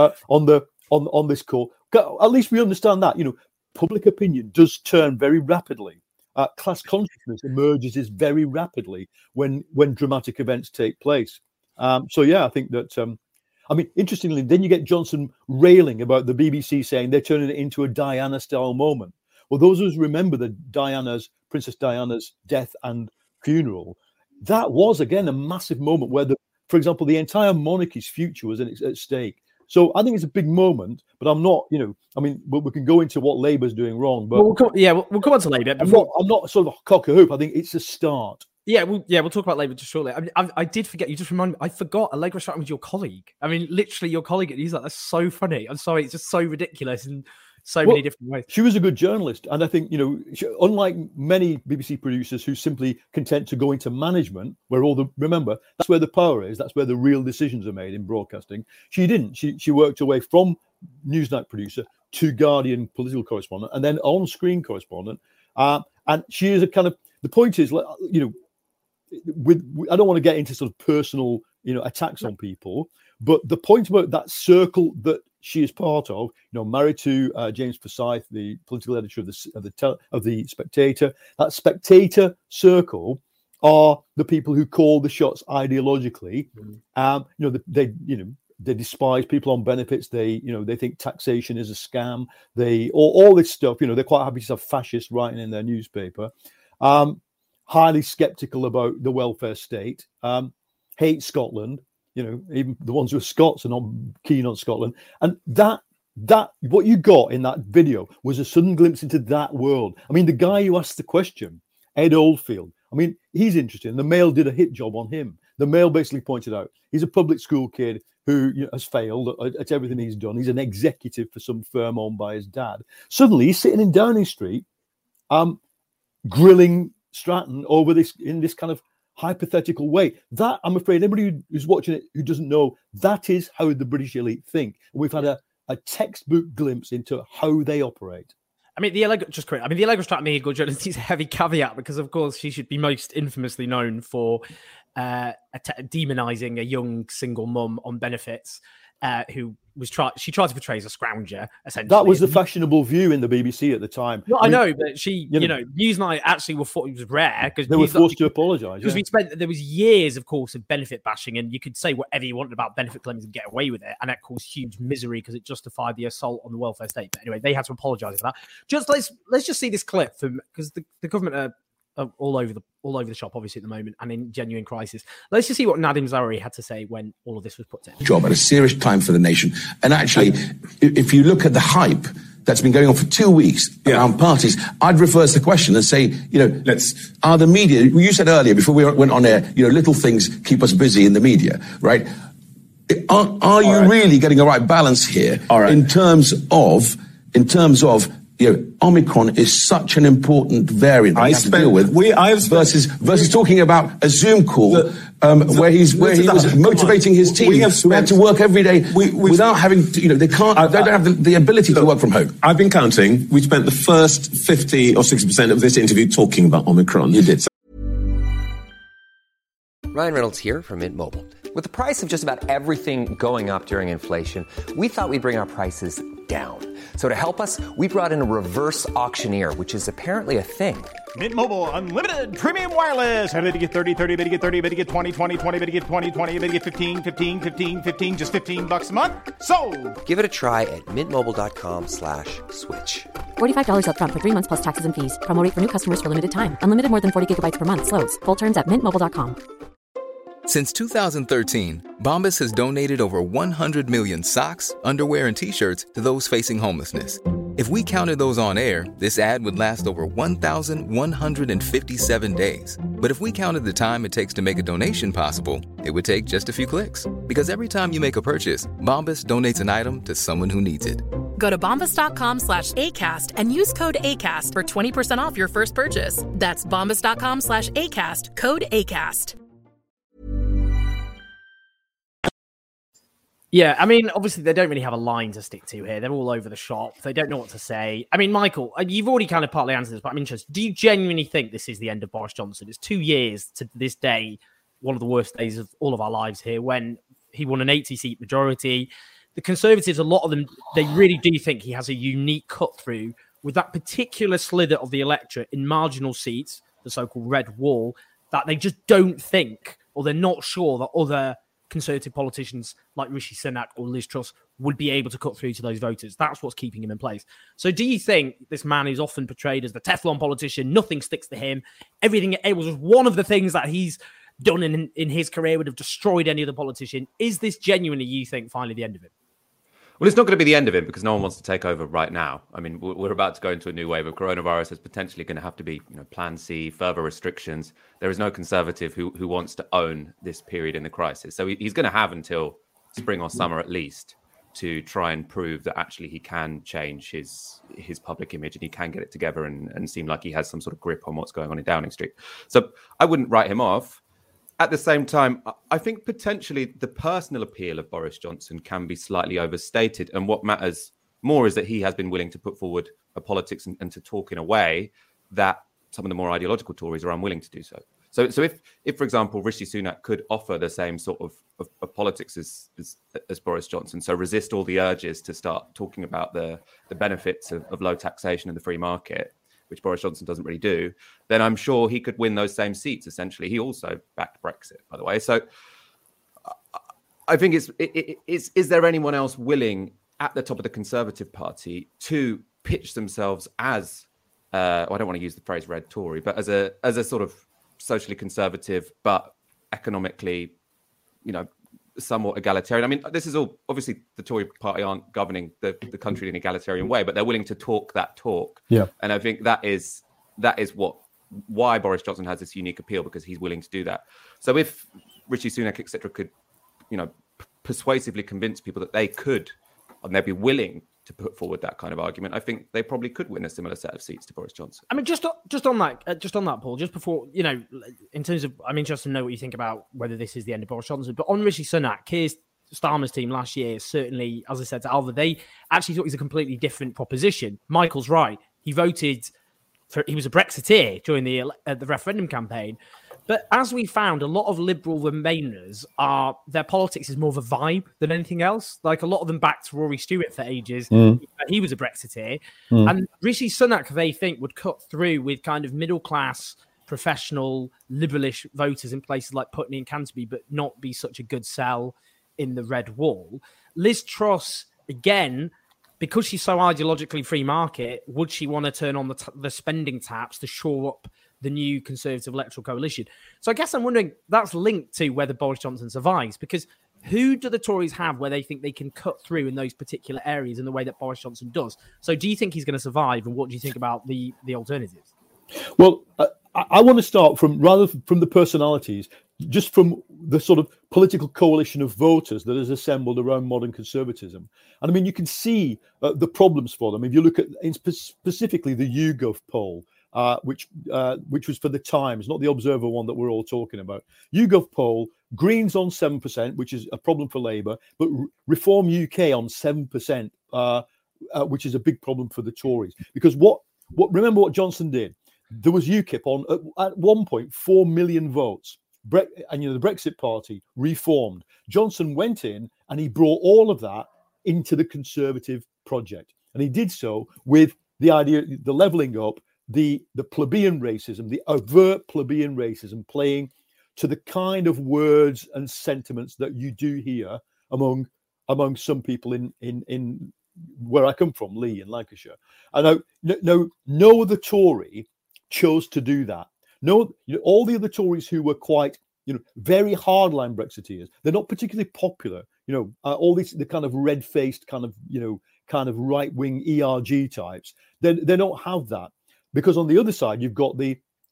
on this call, at least we understand that public opinion does turn very rapidly. Class consciousness emerges very rapidly when dramatic events take place. So yeah, I think that. Interestingly, then you get Johnson railing about the BBC saying they're turning it into a Diana-style moment. Well, those of us remember Princess Diana's death and funeral. That was again a massive moment where for example, the entire monarchy's future was at stake. So I think it's a big moment, but I'm not, we can go into what Labour's doing wrong, but we'll come on to Labour. I'm not sort of cock a hoop. I think it's a start. Yeah, we'll talk about Labour just shortly. I did forget. You just reminded me. I forgot Allegra Stratton was your colleague. I mean, literally your colleague. He's like, that's so funny. I'm sorry, it's just so ridiculous in so many different ways. She was a good journalist, and I think unlike many BBC producers who simply content to go into management, where remember that's where the power is. That's where the real decisions are made in broadcasting. She didn't. She worked her way from Newsnight producer to Guardian political correspondent, and then on-screen correspondent. And she is a kind of. The point is, I don't want to get into sort of personal, attacks on people, but the point about that circle that she is part of, married to James Forsyth, the political editor of the Spectator. That Spectator circle are the people who call the shots ideologically. They despise people on benefits. They think taxation is a scam. All this stuff. They're quite happy to have fascists writing in their newspaper. Highly skeptical about the welfare state, hate Scotland, even the ones who are Scots are not keen on Scotland. And that what you got in that video was a sudden glimpse into that world. I mean, the guy who asked the question, Ed Oldfield, I mean, he's interesting. The Mail did a hit job on him. The Mail basically pointed out he's a public school kid who has failed at everything he's done. He's an executive for some firm owned by his dad. Suddenly he's sitting in Downing Street, grilling Stratton over this in this kind of hypothetical way. That, I'm afraid, anybody who's watching it who doesn't know, that is how the British elite think. We've had a textbook glimpse into how they operate. I mean, the Allegra Stratton being a good journalist is a heavy caveat because, of course, she should be most infamously known for demonizing a young single mum on benefits who was tried to portray as a scrounger, essentially. That was the fashionable view in the BBC at the time. Well, I know, but she, Newsnight actually thought it was rare because they were forced to apologise. Because there was years, of course, of benefit bashing, and you could say whatever you wanted about benefit claims and get away with it, and that caused huge misery because it justified the assault on the welfare state. But anyway, they had to apologise for that. Let's just see this clip because the government are all over the shop, obviously, at the moment, and in genuine crisis. Let's just see what Nadim Zaroury had to say when all of this was put to job at a serious time for the nation. And actually, if you look at the hype that's been going on for 2 weeks around parties, I'd reverse the question and say, are the media, you said earlier before we went on air, little things keep us busy in the media, right? Are you really getting a right balance here in terms of Omicron is such an important variant that we have to deal with versus talking about a Zoom call where he was motivating his team who had to work every day without having to, they don't have the ability to work from home. I've been counting. We spent the first 50 or 60% of this interview talking about Omicron. You did. Ryan Reynolds here from Mint Mobile. With the price of just about everything going up during inflation, we thought we'd bring our prices down. So to help us, we brought in a reverse auctioneer, which is apparently a thing. Mint Mobile Unlimited Premium Wireless. How to get 30, 30, bit to get 30, bit to get 20, 20, 20, bit to get 20, 20, bit to get 15, 15, 15, 15, just $15 a month? Sold! Give it a try at mintmobile.com/switch. $45 up front for 3 months plus taxes and fees. Promo rate for new customers for limited time. Unlimited more than 40 gigabytes per month. Slows full terms at mintmobile.com. Since 2013, Bombas has donated over 100 million socks, underwear, and T-shirts to those facing homelessness. If we counted those on air, this ad would last over 1,157 days. But if we counted the time it takes to make a donation possible, it would take just a few clicks. Because every time you make a purchase, Bombas donates an item to someone who needs it. Go to bombas.com/ACAST and use code ACAST for 20% off your first purchase. That's bombas.com/ACAST, code ACAST. Yeah, I mean, obviously they don't really have a line to stick to here. They're all over the shop. They don't know what to say. I mean, Michael, you've already kind of partly answered this, but I'm interested. Do you genuinely think this is the end of Boris Johnson? It's 2 years to this day, one of the worst days of all of our lives here, when he won an 80-seat majority. The Conservatives, a lot of them, they really do think he has a unique cut through with that particular slither of the electorate in marginal seats, the so-called red wall, that they just don't think, or they're not sure that other Conservative politicians like Rishi Sunak or Liz Truss would be able to cut through to those voters. That's what's keeping him in place. So do you think this man is often portrayed as the Teflon politician, nothing sticks to him, everything, it was one of the things that he's done in his career would have destroyed any other politician? Is this genuinely, you think, finally the end of it? Well, it's not going to be the end of him because no one wants to take over right now. I mean, we're about to go into a new wave of coronavirus. There's potentially going to have to be, Plan C, further restrictions. There is no Conservative who wants to own this period in the crisis. So he's going to have until spring or summer at least to try and prove that actually he can change his public image and he can get it together and seem like he has some sort of grip on what's going on in Downing Street. So I wouldn't write him off. At the same time, I think potentially the personal appeal of Boris Johnson can be slightly overstated. And what matters more is that he has been willing to put forward a politics and to talk in a way that some of the more ideological Tories are unwilling to do so. So if for example, Rishi Sunak could offer the same sort of politics as Boris Johnson, so resist all the urges to start talking about the benefits of low taxation and the free market, which Boris Johnson doesn't really do, then I'm sure he could win those same seats, essentially. He also backed Brexit, by the way. So I think is there anyone else willing at the top of the Conservative Party to pitch themselves as, I don't want to use the phrase red Tory, but as a sort of socially conservative, but economically, somewhat egalitarian. I mean, this is all, obviously the Tory party aren't governing the country in an egalitarian way, but they're willing to talk that talk. Yeah. And I think that is why Boris Johnson has this unique appeal, because he's willing to do that. So if Rishi Sunak, etc., could, persuasively convince people that they could, and they'd be willing to put forward that kind of argument, I think they probably could win a similar set of seats to Boris Johnson. I mean, just on that, Paul, just before, in terms of, I'm interested to know what you think about whether this is the end of Boris Johnson, but on Rishi Sunak, Keir Starmer's team last year, certainly, as I said to Alva, they actually thought he's a completely different proposition. Michael's right. He voted he was a Brexiteer during the referendum campaign. But as we found, a lot of Liberal Remainers their politics is more of a vibe than anything else. Like a lot of them backed Rory Stewart for ages. He was a Brexiteer. And Rishi Sunak, they think, would cut through with kind of middle-class, professional, liberalish voters in places like Putney and Canterbury, but not be such a good sell in the red wall. Liz Truss, again, because she's so ideologically free market, would she want to turn on the spending taps to shore up the new Conservative electoral coalition? So I guess I'm wondering, that's linked to whether Boris Johnson survives, because who do the Tories have where they think they can cut through in those particular areas in the way that Boris Johnson does? So do you think he's going to survive, and what do you think about the alternatives? Well, I want to start from the personalities, just from the sort of political coalition of voters that has assembled around modern conservatism. And I mean, you can see the problems for them. If you look at specifically the YouGov poll, which was for the Times, not the Observer one that we're all talking about. YouGov poll, Greens on 7%, which is a problem for Labour, but Reform UK on 7%, which is a big problem for the Tories. Because remember what Johnson did? There was UKIP on at one point 4 million votes. And the Brexit Party reformed. Johnson went in and he brought all of that into the Conservative project, and he did so with the idea, the levelling up, the plebeian racism, the overt plebeian racism, playing to the kind of words and sentiments that you do hear among some people in where I come from, Lee in Lancashire. And no other Tory chose to do that. No, all the other Tories who were quite, very hardline Brexiteers, they're not particularly popular. All these, the kind of red-faced kind of right-wing ERG types, they don't have that. Because on the other side, you've got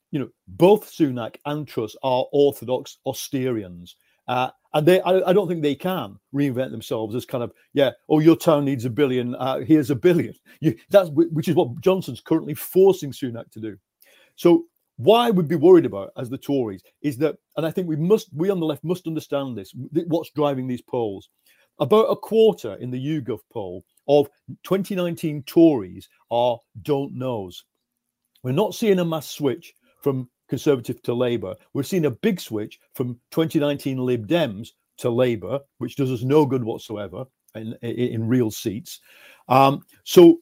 both Sunak and Truss are orthodox Austerians. And I don't think they can reinvent themselves as kind of, your town needs $1 billion, here's $1 billion. Which is what Johnson's currently forcing Sunak to do. So why we'd be worried about as the Tories is that, and I think we on the left must understand this, what's driving these polls. About a quarter in the YouGov poll of 2019 Tories are don't knows. We're not seeing a mass switch from Conservative to Labour. We're seeing a big switch from 2019 Lib Dems to Labour, which does us no good whatsoever in real seats. So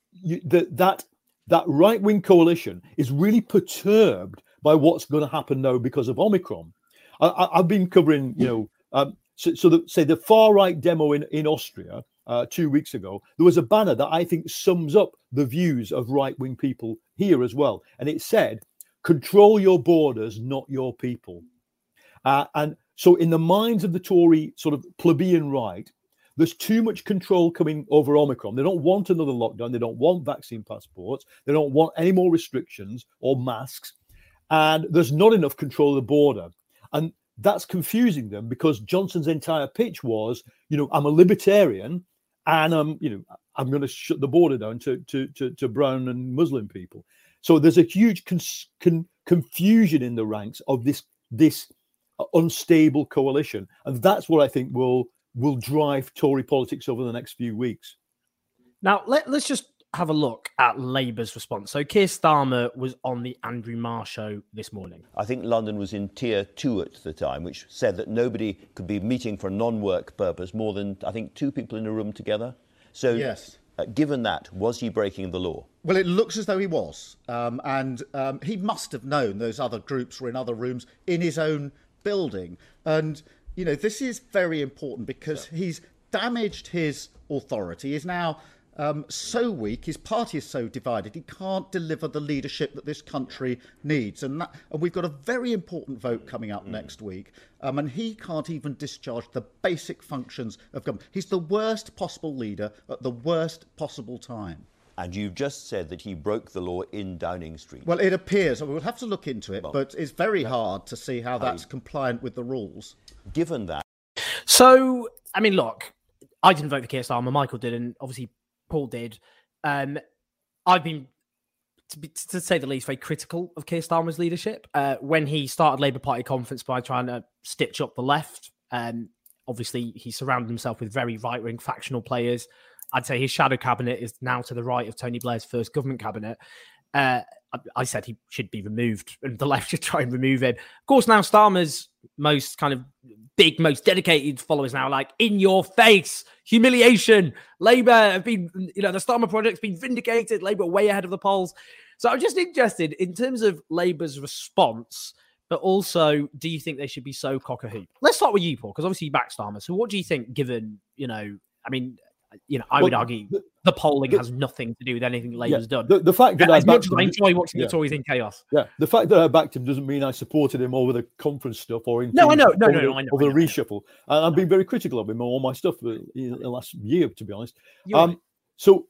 that right-wing coalition is really perturbed by what's going to happen now because of Omicron. I've been covering, the far-right demo in Austria 2 weeks ago. There was a banner that I think sums up the views of right-wing people here as well. And it said, control your borders, not your people. And so in the minds of the Tory sort of plebeian right, there's too much control coming over Omicron. They don't want another lockdown. They don't want vaccine passports. They don't want any more restrictions or masks. And there's not enough control of the border. And that's confusing them because Johnson's entire pitch was, I'm a libertarian and I'm going to shut the border down to brown and Muslim people. So there's a huge confusion in the ranks of this unstable coalition. And that's what I think will drive Tory politics over the next few weeks. Now, let's just have a look at Labour's response. So Keir Starmer was on the Andrew Marr show this morning. I think London was in tier 2 at the time, which said that nobody could be meeting for a non-work purpose more than, I think, 2 people in a room together. So yes. Given that, was he breaking the law? Well, it looks as though he was. And he must have known those other groups were in other rooms in his own building. And, this is very important because he's damaged his authority. He's now so weak, his party is so divided, he can't deliver the leadership that this country needs. And we've got a very important vote coming up next week, and he can't even discharge the basic functions of government. He's the worst possible leader at the worst possible time. And you've just said that he broke the law in Downing Street. Well, it appears, we'll have to look into it, but it's very hard to see how that's compliant with the rules. Given that. So, look, I didn't vote for Keir Starmer, Michael didn't, obviously Paul did. I've been, to say the least, very critical of Keir Starmer's leadership. When he started Labour Party conference by trying to stitch up the left, obviously he surrounded himself with very right-wing factional players. I'd say his shadow cabinet is now to the right of Tony Blair's first government cabinet. I said he should be removed and the left should try and remove him. Of course, now Starmer's most kind of big, most dedicated followers now like, in your face, humiliation. Labour have been, the Starmer project's been vindicated. Labour way ahead of the polls. So I'm just interested in terms of Labour's response, but also, do you think they should be so cock-a-hoop? Let's start with you, Paul, because obviously you back Starmer. So what do you think, given, I would argue the polling has nothing to do with anything Labour's done. The fact that as much as I enjoy watching the Tories in chaos. Yeah, the fact that I backed him doesn't mean I supported him over the conference stuff or in I know. over the reshuffle. And I've been very critical of him on all my stuff in the last year, to be honest. So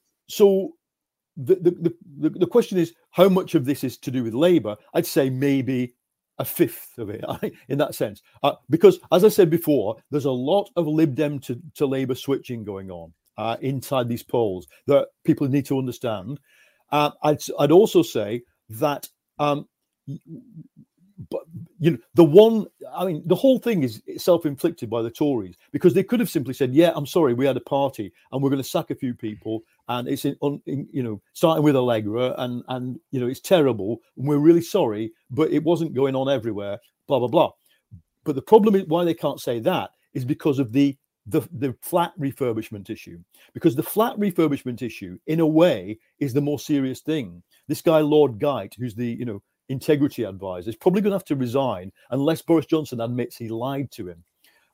the question is, how much of this is to do with Labour? I'd say maybe a fifth of it in that sense, because as I said before, there's a lot of Lib Dem to Labour switching going on inside these polls that people need to understand. I'd also say that the whole thing is self-inflicted by the Tories, because they could have simply said, yeah, I'm sorry, we had a party and we're going to sack a few people, and it's starting with Allegra, and it's terrible and we're really sorry, but it wasn't going on everywhere, blah blah blah. But the problem is why they can't say that is because of the flat refurbishment issue, because the flat refurbishment issue in a way is the more serious thing. This guy Lord Geidt, who's the integrity advisor, is probably going to have to resign unless Boris Johnson admits he lied to him.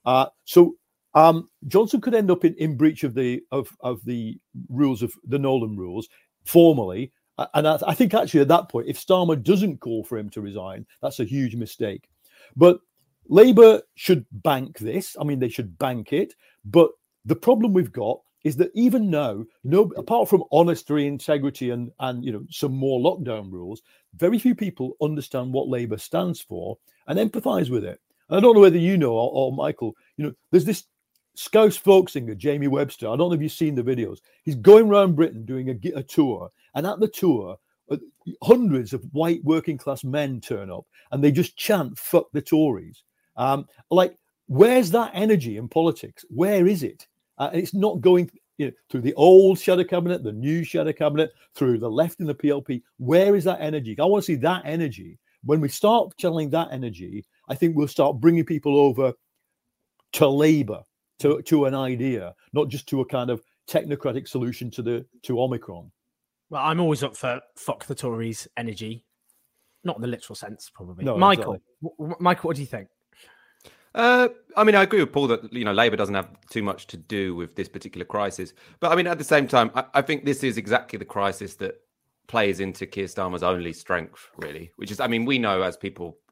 Johnson could end up in breach of the rules of the Nolan rules formally, and I think actually at that point, if Starmer doesn't call for him to resign, that's a huge mistake. But Labour should bank this. I mean, they should bank it. But the problem we've got is that even now, apart from honesty, integrity, and some more lockdown rules, very few people understand what Labour stands for and empathise with it. And I don't know whether you know or Michael, there's this Scouse folk singer, Jamie Webster. I don't know if you've seen the videos. He's going around Britain doing a tour, and at the tour, hundreds of white working class men turn up and they just chant "fuck the Tories." Where's that energy in politics? Where is it? It's not going through the old shadow cabinet, the new shadow cabinet, through the left in the PLP. Where is that energy? I want to see that energy. When we start channeling that energy, I think we'll start bringing people over to Labour, to an idea, not just to a kind of technocratic solution to Omicron. Well, I'm always up for fuck the Tories energy, not in the literal sense, probably. No, Michael, exactly. Michael, what do you think? I agree with Paul that Labour doesn't have too much to do with this particular crisis. But at the same time, I think this is exactly the crisis that plays into Keir Starmer's only strength, really. Which is, we know as people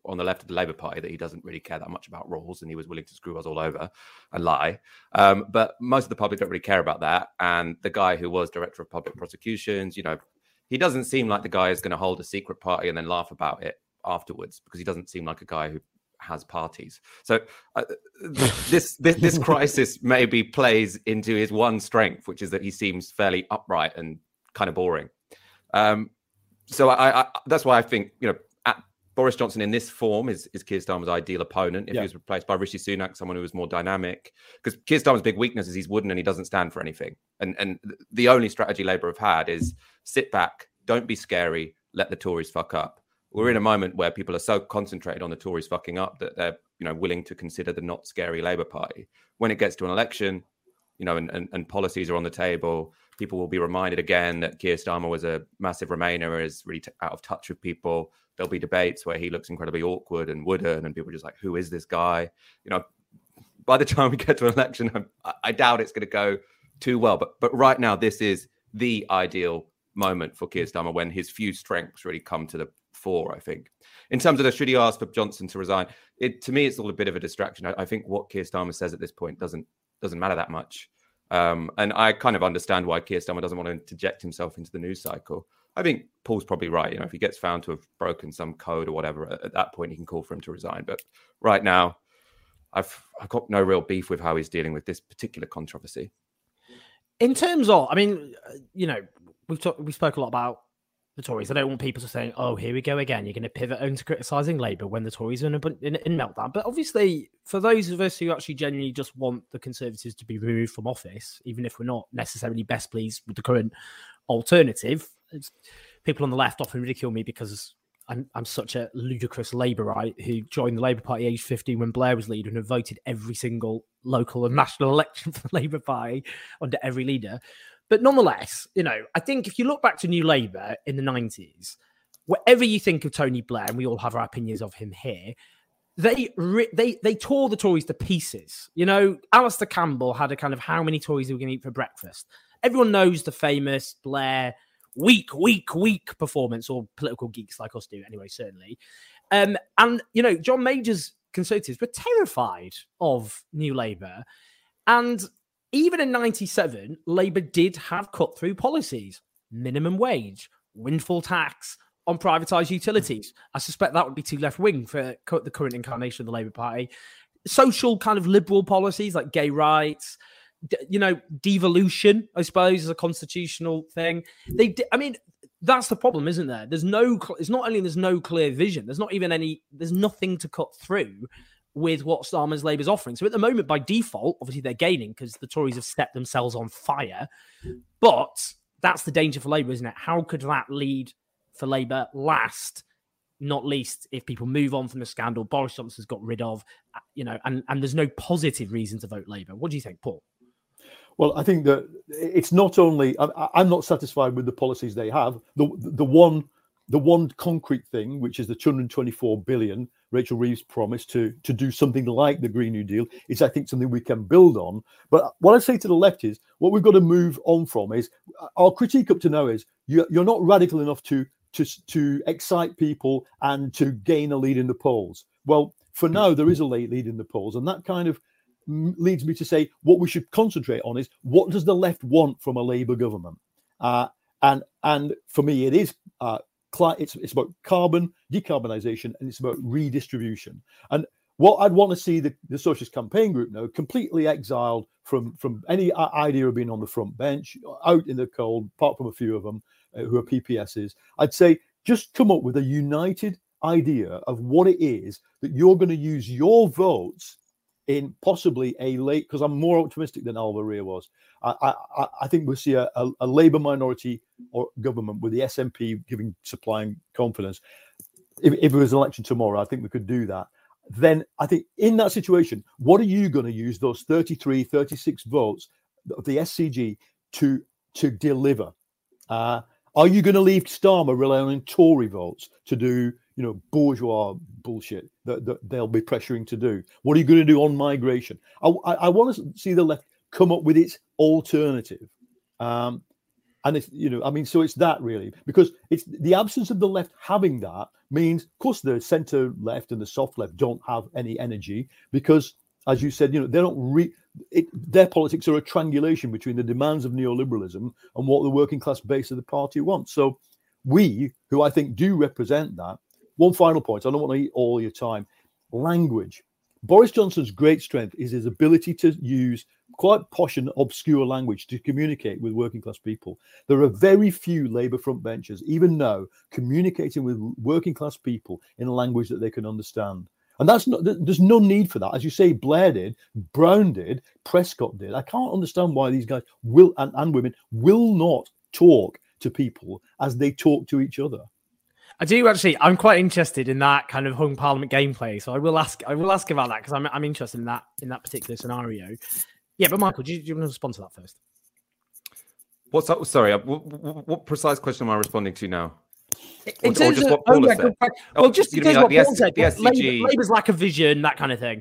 on the left of the Labour Party that he doesn't really care that much about rules and he was willing to screw us all over and lie. But most of the public don't really care about that. And the guy who was Director of Public Prosecutions, he doesn't seem like the guy who's going to hold a secret party and then laugh about it afterwards, because he doesn't seem like a guy who has parties. So this crisis maybe plays into his one strength, which is that he seems fairly upright and kind of boring. So I that's why I think, Boris Johnson in this form is Keir Starmer's ideal opponent. If he was replaced by Rishi Sunak, someone who was more dynamic, because Keir Starmer's big weakness is he's wooden and he doesn't stand for anything. And the only strategy Labour have had is sit back, don't be scary, let the Tories fuck up. We're in a moment where people are so concentrated on the Tories fucking up that they're, willing to consider the not scary Labour Party. When it gets to an election, and policies are on the table, people will be reminded again that Keir Starmer was a massive Remainer, is really out of touch with people. There'll be debates where he looks incredibly awkward and wooden, and people are just like, who is this guy? By the time we get to an election, I doubt it's going to go too well. But right now, this is the ideal moment for Keir Starmer when his few strengths really come to the fore, I think. In terms of should he ask for Johnson to resign, to me, it's all a bit of a distraction. I think what Keir Starmer says at this point doesn't matter that much. And I kind of understand why Keir Starmer doesn't want to interject himself into the news cycle. I think Paul's probably right. If he gets found to have broken some code or whatever, at that point he can call for him to resign. But right now, I've got no real beef with how he's dealing with this particular controversy. In terms of, we spoke a lot about the Tories. I don't want people to say, oh, here we go again. You're going to pivot into criticising Labour when the Tories are in meltdown. But obviously, for those of us who actually genuinely just want the Conservatives to be removed from office, even if we're not necessarily best pleased with the current alternative, people on the left often ridicule me because I'm such a ludicrous Labourite who joined the Labour Party age 15 when Blair was leader and have voted every single local and national election for the Labour Party under every leader. But nonetheless, I think if you look back to New Labour in the 90s, whatever you think of Tony Blair, and we all have our opinions of him here, they tore the Tories to pieces. Alistair Campbell had a kind of how many Tories are we going to eat for breakfast? Everyone knows the famous Blair weak performance, or political geeks like us do anyway, certainly. And, John Major's Conservatives were terrified of New Labour. And even in 97, Labour did have cut-through policies, minimum wage, windfall tax on privatised utilities. I suspect that would be too left-wing for the current incarnation of the Labour Party. Social kind of liberal policies like gay rights, devolution, I suppose, is a constitutional thing. That's the problem, isn't there? It's not only there's no clear vision, there's nothing to cut through with what Starmer's Labour's offering. So at the moment, by default, obviously they're gaining because the Tories have set themselves on fire. But that's the danger for Labour, isn't it? How could that lead for Labour last? Not least if people move on from the scandal Boris Johnson's got rid of, and there's no positive reason to vote Labour. What do you think, Paul? Well, I think that it's not only I'm not satisfied with the policies they have. The one concrete thing, which is the 224 billion Rachel Reeves promised to do something like the Green New Deal, is I think something we can build on. But what I say to the left is what we've got to move on from is our critique up to now is you're not radical enough to excite people and to gain a lead in the polls. Well, for now there is a late lead in the polls, and that kind of leads me to say what we should concentrate on is what does the left want from a Labour government, and for me it is. It's about carbon, decarbonisation, and it's about redistribution. And what I'd want to see the Socialist Campaign Group now completely exiled from any idea of being on the front bench, out in the cold, apart from a few of them who are PPSs. I'd say just come up with a united idea of what it is that you're going to use your votes in possibly a late, because I'm more optimistic than Alva Rear was. I think we'll see a Labour minority or government with the SNP supplying confidence. If it was an election tomorrow, I think we could do that. Then I think in that situation, what are you going to use those 33, 36 votes of the SCG to deliver? Are you going to leave Starmer relying on Tory votes to do, bourgeois bullshit that they'll be pressuring to do? What are you going to do on migration? I want to see the left come up with its alternative. And it's, so it's that really, because it's the absence of the left having that means, of course, the center left and the soft left don't have any energy because, as you said, they don't their politics are a triangulation between the demands of neoliberalism and what the working class base of the party wants. So we, who I think do represent that, one final point, I don't want to eat all your time, language. Boris Johnson's great strength is his ability to use quite posh and obscure language to communicate with working class people. There are very few Labour frontbenchers, even now, communicating with working class people in a language that they can understand. And there's no need for that. As you say, Blair did, Brown did, Prescott did. I can't understand why these guys and women will not talk to people as they talk to each other. I do actually. I'm quite interested in that kind of hung parliament gameplay. So I will ask about that because I'm interested in that particular scenario. Yeah, but Michael, do you want to respond to that first? What's up? Sorry, what precise question am I responding to now? Or just what Paul has said? Well, just because what Paul said, the SDG... Labour's lack of vision, that kind of thing.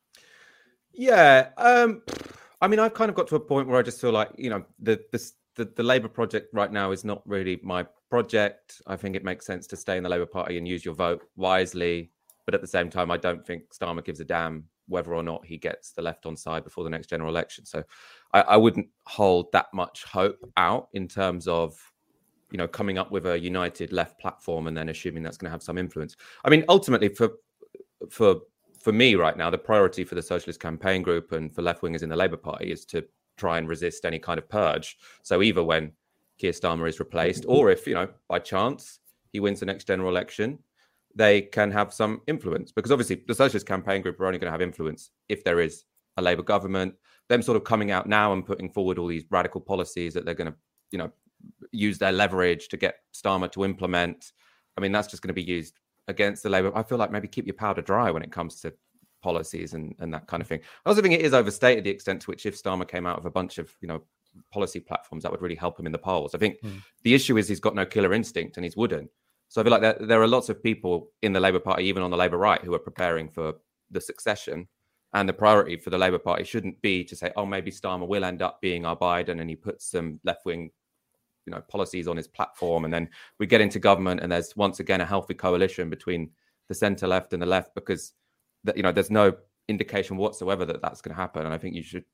Yeah, I mean, I've kind of got to a point where I just feel like, the Labour project right now is not really my project. I think it makes sense to stay in the Labour Party and use your vote wisely. But at the same time, I don't think Starmer gives a damn whether or not he gets the left on side before the next general election. So I wouldn't hold that much hope out in terms of, coming up with a united left platform and then assuming that's going to have some influence. I mean, ultimately, for me right now, the priority for the Socialist Campaign Group and for left-wingers in the Labour Party is to try and resist any kind of purge. So either when Keir Starmer is replaced or if, by chance he wins the next general election, they can have some influence. Because obviously the Socialist Campaign Group are only going to have influence if there is a Labour government. Them sort of coming out now and putting forward all these radical policies that they're going to, use their leverage to get Starmer to implement. I mean, that's just going to be used against the Labour. I feel like maybe keep your powder dry when it comes to policies and that kind of thing. I also think it is overstated the extent to which if Starmer came out of a bunch of, policy platforms, that would really help him in the polls. I think the issue is he's got no killer instinct and he's wooden. So I feel like there are lots of people in the Labour Party, even on the Labour right, who are preparing for the succession. And the priority for the Labour Party shouldn't be to say, oh, maybe Starmer will end up being our Biden and he puts some left-wing policies on his platform. And then we get into government and there's once again a healthy coalition between the centre left and the left because, there's no indication whatsoever that that's going to happen. And I think you should,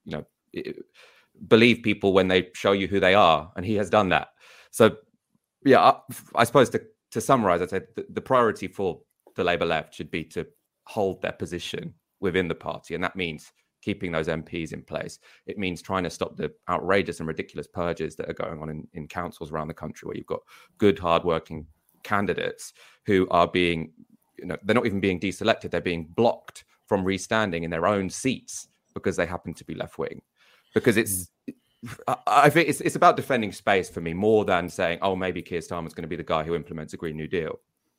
believe people when they show you who they are. And he has done that. So, yeah, I suppose to summarise, I'd say the priority for the Labour left should be to hold their position within the party. And that means keeping those MPs in place. It means trying to stop the outrageous and ridiculous purges that are going on in councils around the country where you've got good, hardworking candidates who are being, they're not even being deselected. They're being blocked from restanding in their own seats because they happen to be left-wing. Because I think it's about defending space for me more than saying, oh, maybe Keir Starmer's going to be the guy who implements a Green New Deal.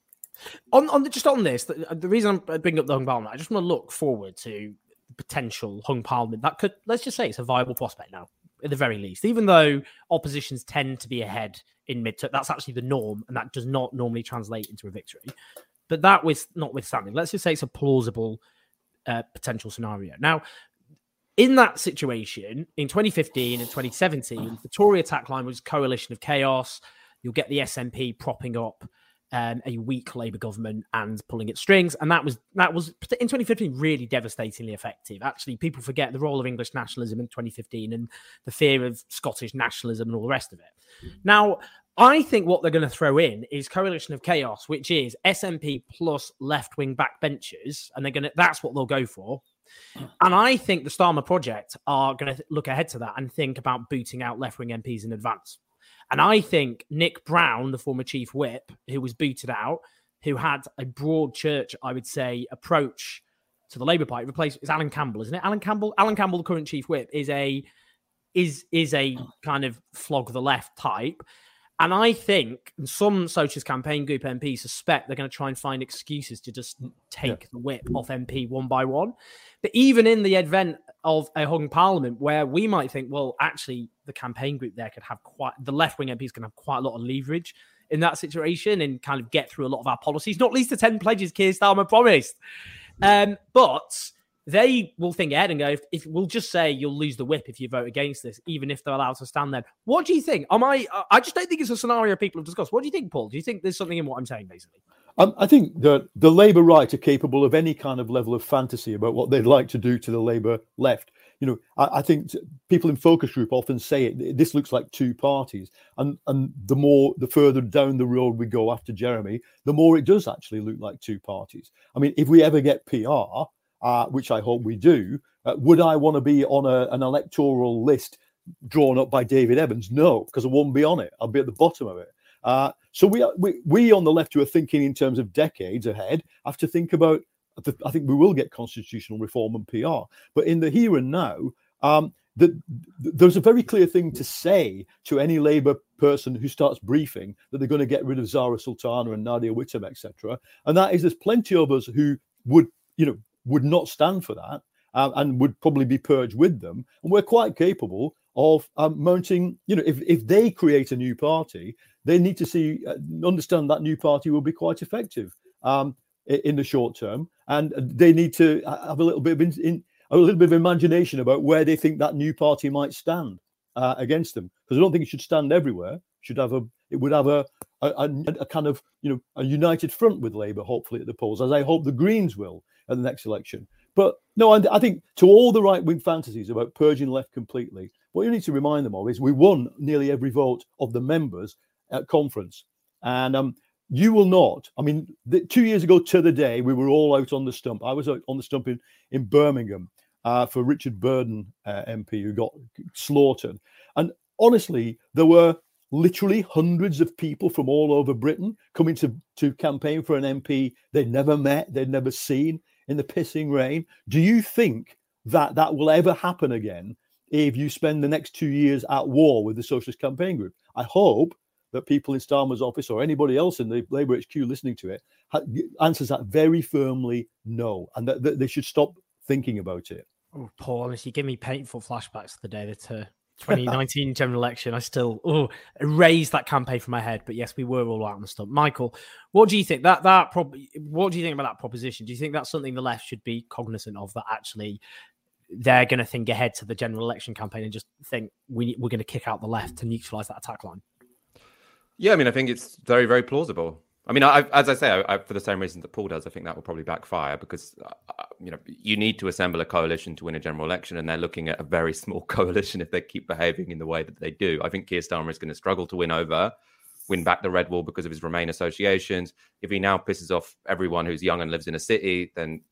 On this, the reason I'm bringing up the hung parliament, I just want to look forward to potential hung parliament that could, let's just say it's a viable prospect now, at the very least, even though oppositions tend to be ahead in midterm. That's actually the norm, and that does not normally translate into a victory. But that was notwithstanding, let's just say it's a plausible potential scenario. Now, in that situation, in 2015 and 2017, the Tory attack line was coalition of chaos. You'll get the SNP propping up a weak Labour government and pulling its strings. And that was in 2015 really devastatingly effective. Actually, people forget the role of English nationalism in 2015 and the fear of Scottish nationalism and all the rest of it. Now, I think what they're going to throw in is coalition of chaos, which is SNP plus left-wing backbenchers, and that's what they'll go for. And I think the Starmer project are going to look ahead to that and think about booting out left-wing MPs in advance. And I think Nick Brown, the former chief whip, who was booted out, who had a broad church, I would say, approach to the Labour Party, is Alan Campbell, isn't it? Alan Campbell, the current chief whip, is a kind of flog the left type. And I think some Socialist Campaign Group MPs suspect they're going to try and find excuses to just take the whip off MP one by one. But even in the event of a hung parliament where we might think, well, actually, the campaign group there could have the left-wing MPs can have quite a lot of leverage in that situation and kind of get through a lot of our policies, not least the 10 pledges Keir Starmer promised. But they will think ahead and go, if we'll just say you'll lose the whip if you vote against this, even if they're allowed to stand there. What do you think? I just don't think it's a scenario people have discussed. What do you think, Paul? Do you think there's something in what I'm saying, basically? I think that the Labour right are capable of any kind of level of fantasy about what they'd like to do to the Labour left. I think people in focus group often say this looks like two parties, and the further down the road we go after Jeremy, the more it does actually look like two parties. I mean, if we ever get PR, which I hope we do, would I want to be on an electoral list drawn up by David Evans? No, because I won't be on it. I'll be at the bottom of it. So we on the left who are thinking in terms of decades ahead have to think about. I think we will get constitutional reform and PR, but in the here and now, there's a very clear thing to say to any Labour person who starts briefing that they're going to get rid of Zara Sultana and Nadia Whittome, etc. And that is, there's plenty of us who would not stand for that and would probably be purged with them. And we're quite capable of mounting. If they create a new party, they need to understand that new party will be quite effective in the short term, and they need to have a little bit of imagination about where they think that new party might stand against them. Because I don't think it should stand everywhere. It would have a kind of a united front with Labour, hopefully at the polls, as I hope the Greens will at the next election. But no, I think to all the right-wing fantasies about purging left completely, what you need to remind them of is we won nearly every vote of the members at conference, and you will not. I mean, 2 years ago to the day, we were all out on the stump. I was out on the stump in Birmingham for Richard Burden, MP, who got slaughtered. And honestly, there were literally hundreds of people from all over Britain coming to campaign for an MP they'd never met, they'd never seen, in the pissing rain. Do you think that will ever happen again if you spend the next 2 years at war with the Socialist Campaign Group? I hope that people in Starmer's office or anybody else in the Labour HQ listening to it answers that very firmly no, and that they should stop thinking about it. Oh, Paul, honestly, you give me painful flashbacks to the day that 2019 general election. I still erase that campaign from my head. But yes, we were all out on the stump. Michael, what do you think what do you think about that proposition? Do you think that's something the left should be cognizant of, that actually they're going to think ahead to the general election campaign and just think we're going to kick out the left to neutralise that attack line? Yeah, I mean, I think it's very, very plausible. I mean, as I say, for the same reason that Paul does, I think that will probably backfire because, you need to assemble a coalition to win a general election, and they're looking at a very small coalition if they keep behaving in the way that they do. I think Keir Starmer is going to struggle to win back the Red Wall because of his Remain associations. If he now pisses off everyone who's young and lives in a city, then,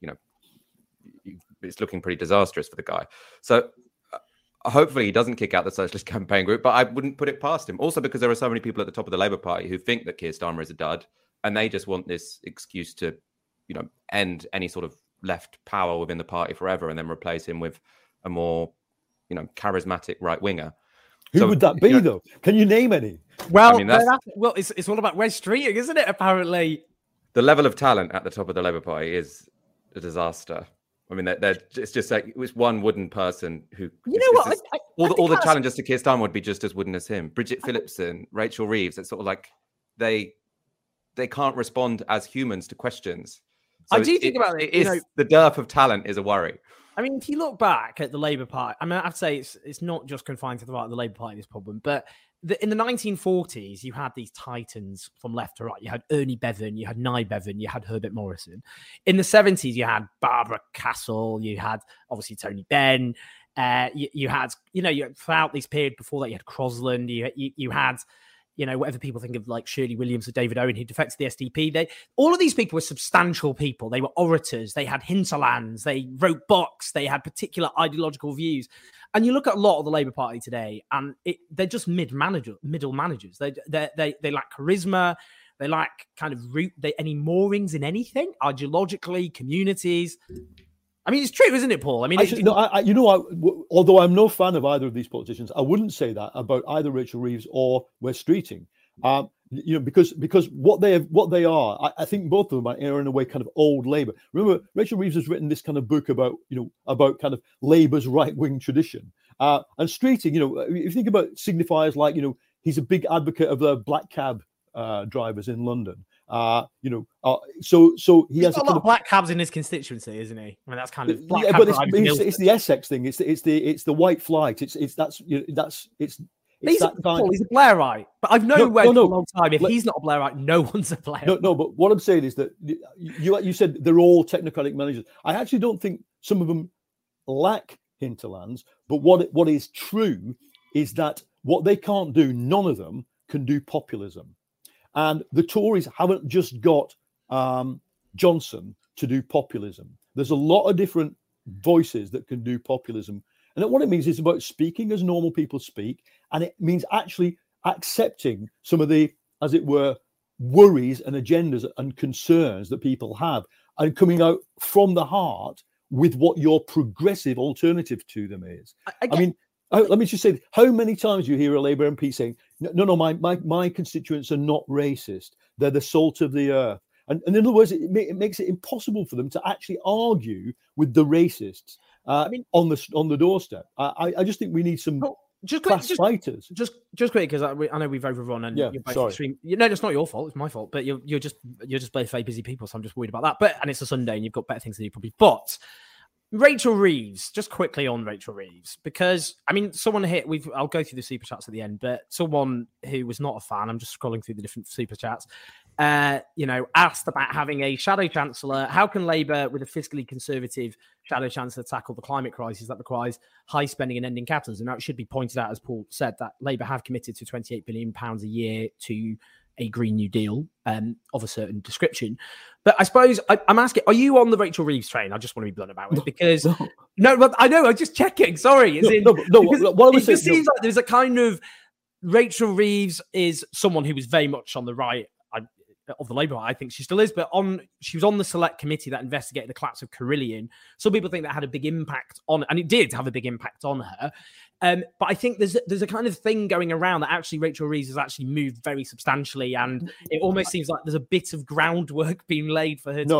it's looking pretty disastrous for the guy. So hopefully he doesn't kick out the Socialist Campaign Group, but I wouldn't put it past him. Also because there are so many people at the top of the Labour Party who think that Keir Starmer is a dud, and they just want this excuse to, end any sort of left power within the party forever and then replace him with a more, charismatic right winger. Who would that be, though? Can you name any? Well, I mean, it's all about Wes Streeting, isn't it? Apparently, the level of talent at the top of the Labour Party is a disaster. I mean, it's just like it was one wooden person who. All the challengers to Keir Starmer would be just as wooden as him. Bridget Phillipson, Rachel Reeves. It's sort of like they can't respond as humans to questions. So I do think about it. The dearth of talent is a worry. I mean, if you look back at the Labour Party, I mean, I have to say it's not just confined to the right of the Labour Party, this problem, but in the 1940s, you had these titans from left to right. You had Ernie Bevan, you had Nye Bevan, you had Herbert Morrison. In the 70s, you had Barbara Castle, you had obviously Tony Benn. You had throughout this period before that, you had Crosland, you had, whatever people think of, like Shirley Williams or David Owen, who defected the SDP. All of these people were substantial people. They were orators. They had hinterlands. They wrote books. They had particular ideological views. And you look at a lot of the Labour Party today, and they're just middle managers. They lack charisma. They lack kind of any moorings in anything, ideologically, communities. I mean, it's true, isn't it, Paul? I mean, although I'm no fan of either of these politicians, I wouldn't say that about either Rachel Reeves or Wes Streeting. Because what they are, I think both of them are in a way kind of old Labour. Remember, Rachel Reeves has written this kind of book about kind of Labour's right wing tradition. And Streeting, if you think about signifiers like, he's a big advocate of the black cab drivers in London. So he He's has got a lot of black cabs in his constituency, isn't he? I mean, that's kind of black cab but drivers. it's the Essex thing. It's the white flight. It's he's that he's a Blairite, but I've known for a long time. If he's not a Blairite, no one's a Blairite. No, but what I'm saying is that you said they're all technocratic managers. I actually don't think some of them lack hinterlands, but what is true is that what they can't do, none of them can do populism. And the Tories haven't just got Johnson to do populism. There's a lot of different voices that can do populism. And what it means is about speaking as normal people speak. And it means actually accepting some of the, as it were, worries and agendas and concerns that people have and coming out from the heart with what your progressive alternative to them is. I mean, let me just say, how many times do you hear a Labour MP saying, no, my constituents are not racist. They're the salt of the earth. And in other words, it makes it impossible for them to actually argue with the racists on the doorstep. I just think we need some fighters. Just quick, because I know we've overrun and you're both extreme. No, it's not your fault. It's my fault. But you're just both very busy people, so I'm just worried about that. And it's a Sunday, and you've got better things to do probably. But Rachel Reeves, just quickly on Rachel Reeves, because I mean, someone here, I'll go through the super chats at the end, but someone who was not a fan, I'm just scrolling through the different super chats, asked about having a shadow chancellor. How can Labour, with a fiscally conservative shadow chancellor, tackle the climate crisis that requires high spending and ending capitalism? Now, it should be pointed out, as Paul said, that Labour have committed to £28 billion a year to a Green New Deal of a certain description. But I suppose I'm asking, are you on the Rachel Reeves train? I just want to be blunt about it because no, I know, I'm just checking. Sorry. It just seems like there's a kind of Rachel Reeves is someone who was very much on the right of the Labour. I think she still is, but she was on the select committee that investigated the collapse of Carillion. Some people think that had a big impact on, and it did have a big impact on her. But I think there's a kind of thing going around that actually Rachel Reeves has actually moved very substantially, and it almost seems like there's a bit of groundwork being laid for her.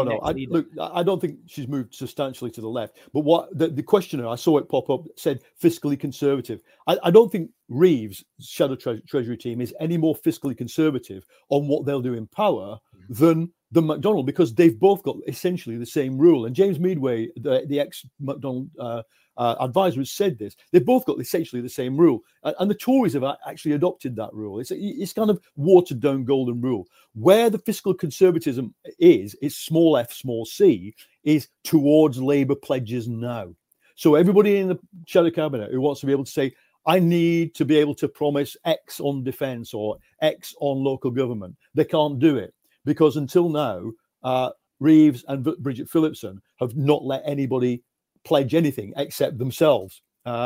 I don't think she's moved substantially to the left. But what the questioner, I saw it pop up, said fiscally conservative. I don't think Reeves' shadow treasury team is any more fiscally conservative on what they'll do in power than McDonnell, because they've both got essentially the same rule. And James Meadway, the ex-McDonnell advisor, has said this. They've both got essentially the same rule. And the Tories have actually adopted that rule. It's kind of watered down golden rule. Where the fiscal conservatism is small f, small c, is towards Labour pledges now. So everybody in the shadow cabinet who wants to be able to say, I need to be able to promise X on defence or X on local government, they can't do it. Because until now, Reeves and Bridget Phillipson have not let anybody pledge anything except themselves.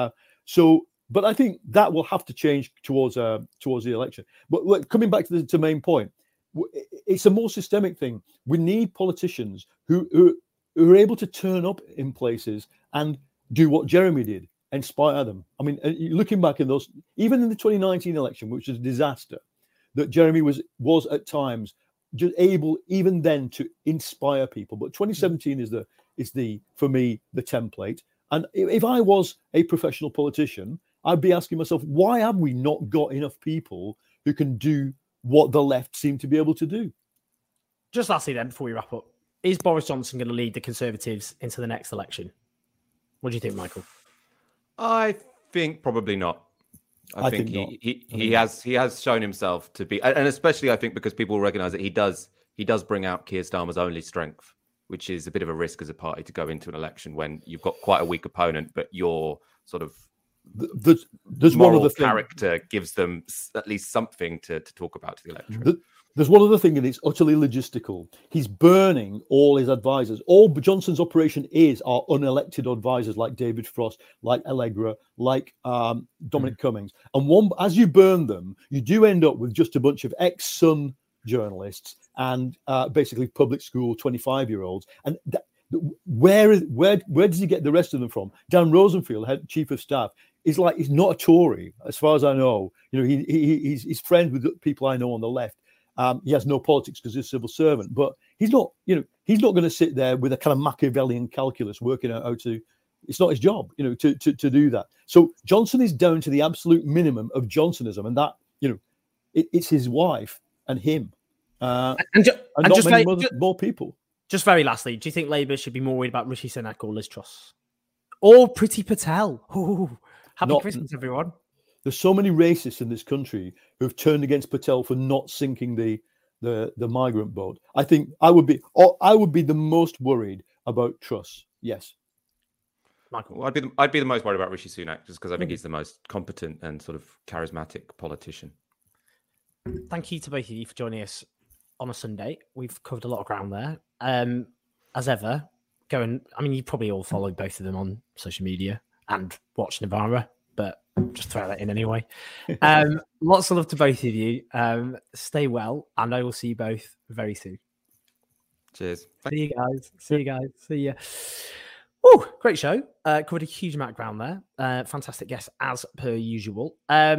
But I think that will have to change towards the election. But look, coming back to the main point, it's a more systemic thing. We need politicians who are able to turn up in places and do what Jeremy did, inspire them. I mean, looking back in those, even in the 2019 election, which was a disaster, that Jeremy was at times just able even then to inspire people. But 2017 is for me the template. And if I was a professional politician, I'd be asking myself, why have we not got enough people who can do what the left seem to be able to do? Just lastly then, before we wrap up, is Boris Johnson going to lead the Conservatives into the next election? What do you think, Michael? I think probably not. I think he has shown himself to be, and especially I think because people recognise that he does bring out Keir Starmer's only strength, which is a bit of a risk as a party to go into an election when you've got quite a weak opponent, but your sort of there's moral one other character gives them at least something to talk about to the electorate. There's one other thing, and it's utterly logistical. He's burning all his advisors. All Johnson's operation are unelected advisors like David Frost, like Allegra, like Dominic Cummings. And as you burn them, you do end up with just a bunch of ex-Sun journalists and basically public school 25-year-olds. And where does he get the rest of them from? Dan Rosenfield, head chief of staff, he's not a Tory, as far as I know. He's friends with people I know on the left. He has no politics because he's a civil servant, but he's not going to sit there with a kind of Machiavellian calculus working out how to. It's not his job, to do that. So Johnson is down to the absolute minimum of Johnsonism, and that, it's his wife and him. And And not many more people. Just very lastly, do you think Labour should be more worried about Rishi Sunak or Liz Truss? Or Priti Patel? Ooh, happy Christmas, everyone. There's so many racists in this country who've turned against Patel for not sinking the migrant boat. I think I would be the most worried about Truss. Yes. Michael. Well, I'd be the most worried about Rishi Sunak just because I think he's the most competent and sort of charismatic politician. Thank you to both of you for joining us on a Sunday. We've covered a lot of ground there. As ever, you probably all followed both of them on social media and watched Nirvana, but just throw that in anyway. Lots of love to both of you. Stay well, and I will see you both very soon. Cheers. See you guys. See you. Oh, great show. Covered a huge amount of ground there. Fantastic guests as per usual.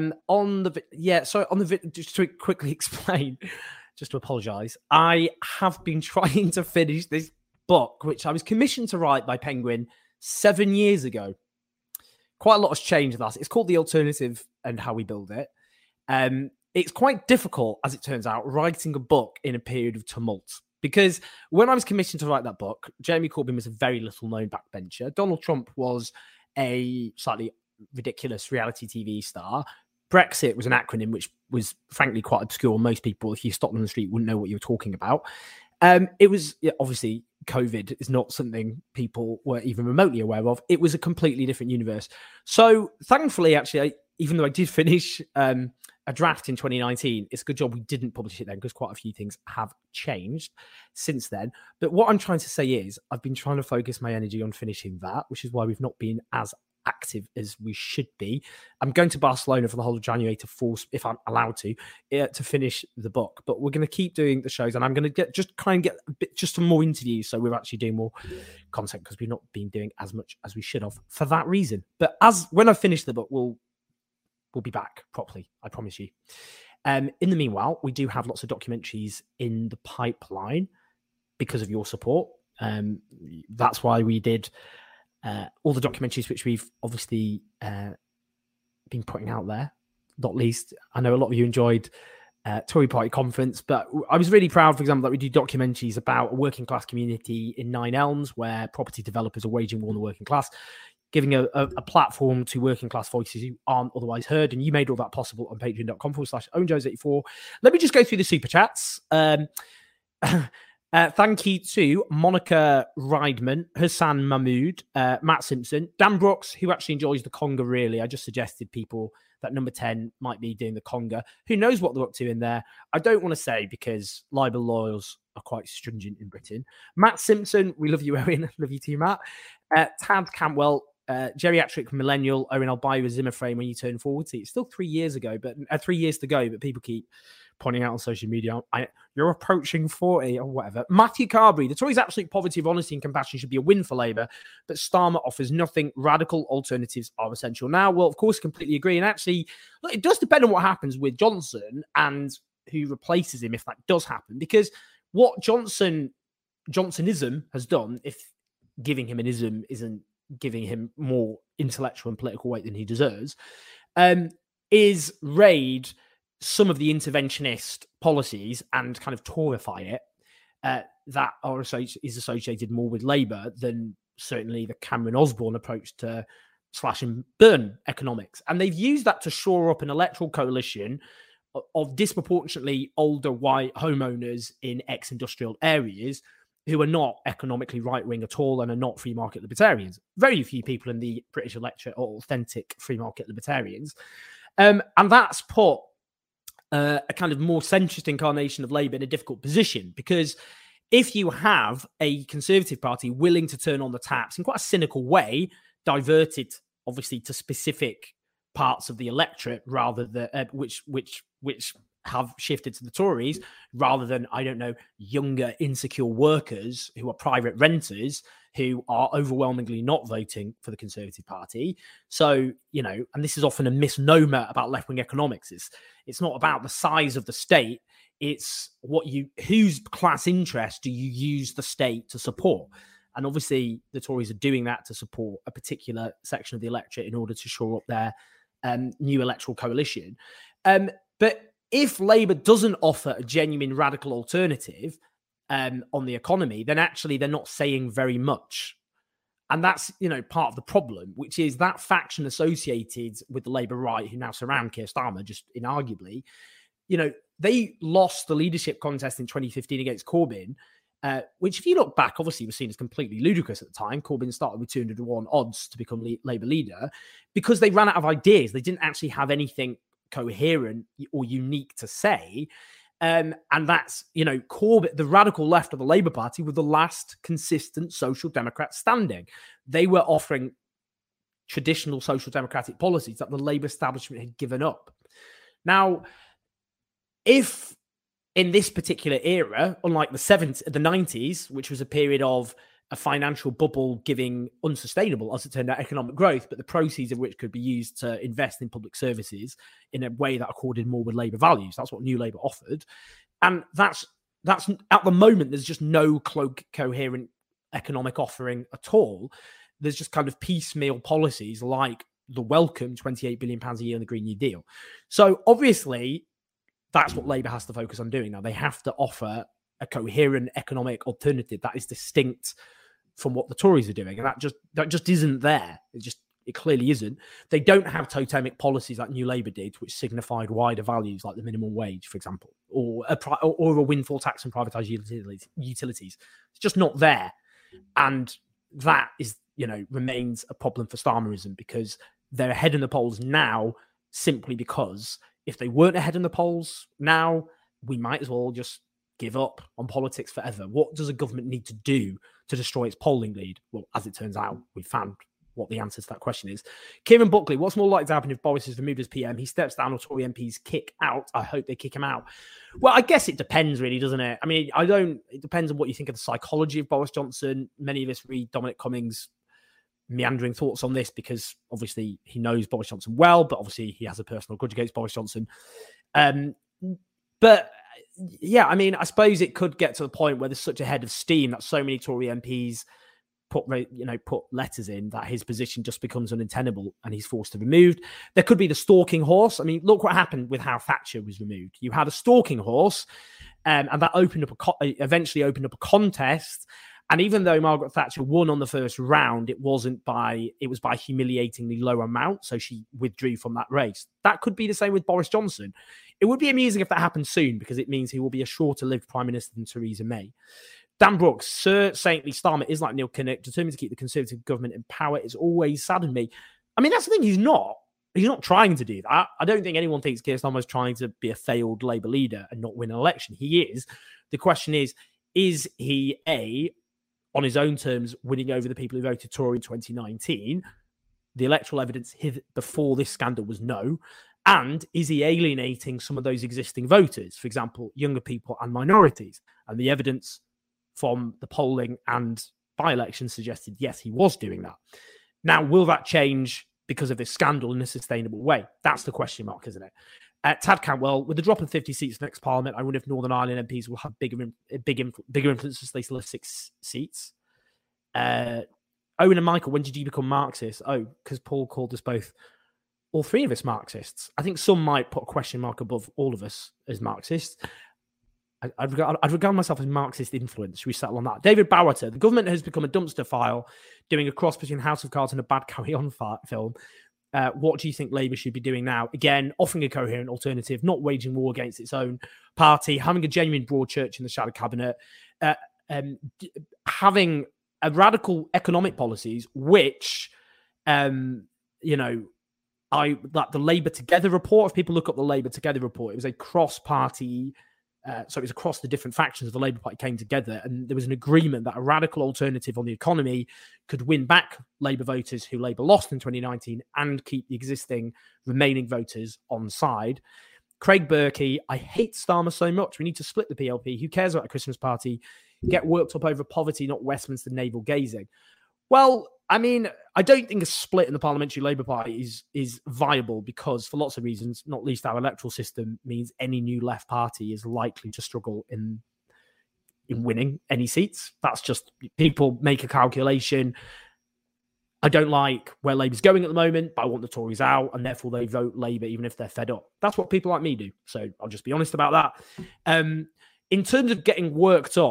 Just to quickly explain, just to apologise, I have been trying to finish this book, which I was commissioned to write by Penguin 7 years ago. Quite a lot has changed with that. It's called The Alternative and How We Build It. It's quite difficult, as it turns out, writing a book in a period of tumult. Because when I was commissioned to write that book, Jeremy Corbyn was a very little-known backbencher. Donald Trump was a slightly ridiculous reality TV star. Brexit was an acronym which was, frankly, quite obscure. Most people, if you stopped them on the street, wouldn't know what you were talking about. It was, obviously, COVID is not something people were even remotely aware of. It was a completely different universe. So, thankfully, actually, even though I did finish a draft in 2019, it's a good job we didn't publish it then because quite a few things have changed since then. But what I'm trying to say is I've been trying to focus my energy on finishing that, which is why we've not been as active as we should be. I'm going to Barcelona for the whole of January to force, if I'm allowed to finish the book. But we're going to keep doing the shows, and I'm going to get some more interviews, so we're actually doing more content because we've not been doing as much as we should have for that reason. But when I finish the book, we'll be back properly, I promise you. In the meanwhile, we do have lots of documentaries in the pipeline because of your support. That's why we did all the documentaries which we've obviously been putting out there. Not least, I know a lot of you enjoyed Tory Party Conference, but I was really proud, for example, that we do documentaries about a working class community in Nine Elms where property developers are waging war on the working class, giving a platform to working class voices who aren't otherwise heard. And you made all that possible on patreon.com/OwenJones84. Let me just go through the super chats. Thank you to Monica Riedman, Hassan Mahmood, Matt Simpson, Dan Brooks, who actually enjoys the conga, really. I just suggested people that number 10 might be doing the conga. Who knows what they're up to in there? I don't want to say because libel laws are quite stringent in Britain. Matt Simpson, we love you, Owen. Love you too, Matt. Tad Campwell, geriatric millennial, Owen, I'll buy you a Zimmer frame when you turn 40. It's still 3 years ago, but 3 years to go, but people keep pointing out on social media, you're approaching 40 or whatever. Matthew Carberry, the Tories' absolute poverty of honesty and compassion should be a win for Labour, but Starmer offers nothing. Radical alternatives are essential. Now, well, of course, completely agree. And actually, look, it does depend on what happens with Johnson and who replaces him if that does happen, because what Johnsonism has done, if giving him an ism isn't giving him more intellectual and political weight than he deserves, is raid some of the interventionist policies and kind of Torify it that is associated more with Labour than certainly the Cameron Osborne approach to slash and burn economics. And they've used that to shore up an electoral coalition of disproportionately older white homeowners in ex-industrial areas who are not economically right-wing at all and are not free market libertarians. Very few people in the British electorate are authentic free market libertarians. And that's put a kind of more centrist incarnation of Labour in a difficult position, because if you have a Conservative Party willing to turn on the taps in quite a cynical way, diverted obviously to specific parts of the electorate rather than which have shifted to the Tories, rather than, I don't know, younger insecure workers who are private renters who are overwhelmingly not voting for the Conservative Party. So, and this is often a misnomer about left-wing economics. It's not about the size of the state. It's whose class interest do you use the state to support? And obviously the Tories are doing that to support a particular section of the electorate in order to shore up their new electoral coalition. But if Labour doesn't offer a genuine radical alternative, on the economy, then actually they're not saying very much. And that's, part of the problem, which is that faction associated with the Labour right who now surround Keir Starmer, just inarguably, they lost the leadership contest in 2015 against Corbyn, which, if you look back, obviously was seen as completely ludicrous at the time. Corbyn started with 201 odds to become Labour leader because they ran out of ideas. They didn't actually have anything coherent or unique to say. And that's, Corbyn, the radical left of the Labour Party, were the last consistent social democrat standing. They were offering traditional social democratic policies that the Labour establishment had given up. Now, if in this particular era, unlike the 90s, which was a period of a financial bubble giving unsustainable, as it turned out, economic growth, but the proceeds of which could be used to invest in public services in a way that accorded more with Labour values. That's what New Labour offered. And that's at the moment, there's just no coherent economic offering at all. There's just kind of piecemeal policies like the welcome £28 billion a year on the Green New Deal. So obviously, that's what Labour has to focus on doing now. They have to offer a coherent economic alternative that is distinct from what the Tories are doing, and that just isn't there. It clearly isn't. They don't have totemic policies like New Labour did, which signified wider values like the minimum wage, for example, or a windfall tax and privatised utilities. It's just not there, and that is remains a problem for Starmerism because they're ahead in the polls now simply because if they weren't ahead in the polls now, we might as well just give up on politics forever. What does a government need to do to destroy its polling lead? Well, as it turns out, we found what the answer to that question is. Kieran Buckley, what's more likely to happen if Boris is removed as PM? He steps down or Tory MPs kick out. I hope they kick him out. Well, I guess it depends really, doesn't it? I mean, it depends on what you think of the psychology of Boris Johnson. Many of us read Dominic Cummings' meandering thoughts on this because obviously he knows Boris Johnson well, but obviously he has a personal grudge against Boris Johnson. But yeah, I mean, I suppose it could get to the point where there's such a head of steam that so many Tory MPs put letters in that his position just becomes untenable and he's forced to be removed. There could be the stalking horse. I mean, look what happened with how Thatcher was removed. You had a stalking horse, and that eventually opened up a contest. And even though Margaret Thatcher won on the first round, it was by humiliatingly low amount. So she withdrew from that race. That could be the same with Boris Johnson. It would be amusing if that happened soon because it means he will be a shorter-lived Prime Minister than Theresa May. Dan Brooks, Sir Saintly Starmer is like Neil Kinnock, determined to keep the Conservative government in power. It's always saddened me. I mean, that's the thing. He's not trying to do that. I don't think anyone thinks Keir Starmer is trying to be a failed Labour leader and not win an election. He is. The question is he A, on his own terms, winning over the people who voted Tory in 2019? The electoral evidence before this scandal was no. And is he alienating some of those existing voters, for example, younger people and minorities? And the evidence from the polling and by-election suggested, yes, he was doing that. Now, will that change because of this scandal in a sustainable way? That's the question mark, isn't it? Tad Cantwell, with the drop of 50 seats next Parliament, I wonder if Northern Ireland MPs will have bigger influence as they still have 6 seats. Owen and Michael, when did you become Marxist? Oh, because Paul called us both, all three of us, Marxists. I think some might put a question mark above all of us as Marxists. I'd regard myself as Marxist influence. Should we settle on that? David Bowerter, the government has become a dumpster file, doing a cross between House of Cards and a bad Carry On film. What do you think Labour should be doing now? Again, offering a coherent alternative, not waging war against its own party, having a genuine broad church in the shadow cabinet, having a radical economic policies, which, the Labour Together report, if people look up the Labour Together report, it was a cross-party, so it was across the different factions of the Labour Party came together, and there was an agreement that a radical alternative on the economy could win back Labour voters who Labour lost in 2019 and keep the existing remaining voters on side. Craig Berkey, I hate Starmer so much. We need to split the PLP. Who cares about a Christmas party? Get worked up over poverty, not Westminster navel gazing. Well, I mean, I don't think a split in the Parliamentary Labour Party is viable because, for lots of reasons, not least our electoral system means any new left party is likely to struggle in winning any seats. That's just, people make a calculation. I don't like where Labour's going at the moment, but I want the Tories out, and therefore they vote Labour even if they're fed up. That's what people like me do. So I'll just be honest about that. In terms of getting worked up,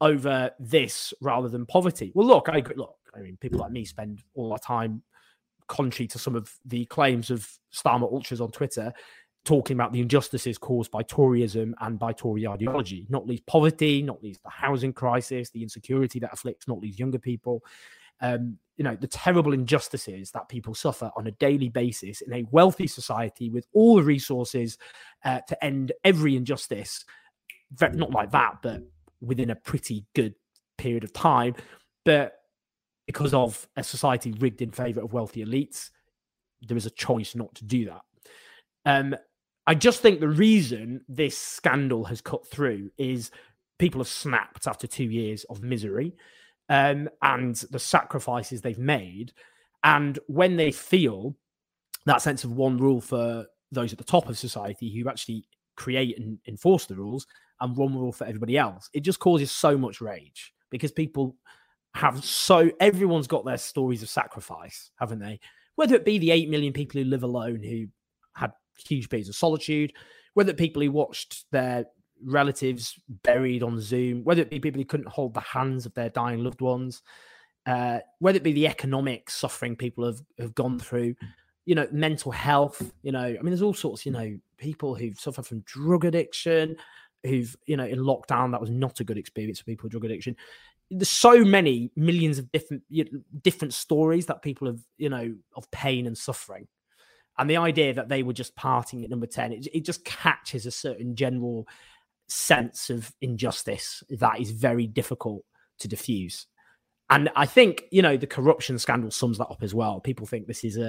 over this rather than poverty. Well, look, I mean, people like me spend all our time, contrary to some of the claims of Starmer Ultras on Twitter, talking about the injustices caused by Toryism and by Tory ideology, not least poverty, not least the housing crisis, the insecurity that afflicts not least younger people. The terrible injustices that people suffer on a daily basis in a wealthy society with all the resources to end every injustice, not like that, but within a pretty good period of time. But because of a society rigged in favour of wealthy elites, there is a choice not to do that. I just think the reason this scandal has cut through is people have snapped after 2 years of misery. And the sacrifices they've made. And when they feel that sense of one rule for those at the top of society who actually create and enforce the rules and one rule for everybody else, it just causes so much rage because people everyone's got their stories of sacrifice, haven't they? Whether it be the 8 million people who live alone who had huge periods of solitude, whether it be people who watched their relatives buried on Zoom, whether it be people who couldn't hold the hands of their dying loved ones, whether it be the economic suffering people have gone through, mental health, I mean, there's all sorts, people who've suffered from drug addiction, who've, in lockdown, that was not a good experience for people with drug addiction. There's so many millions of different stories that people have, of pain and suffering. And the idea that they were just partying at number 10, it just catches a certain general sense of injustice that is very difficult to diffuse. And I think, the corruption scandal sums that up as well. People think this is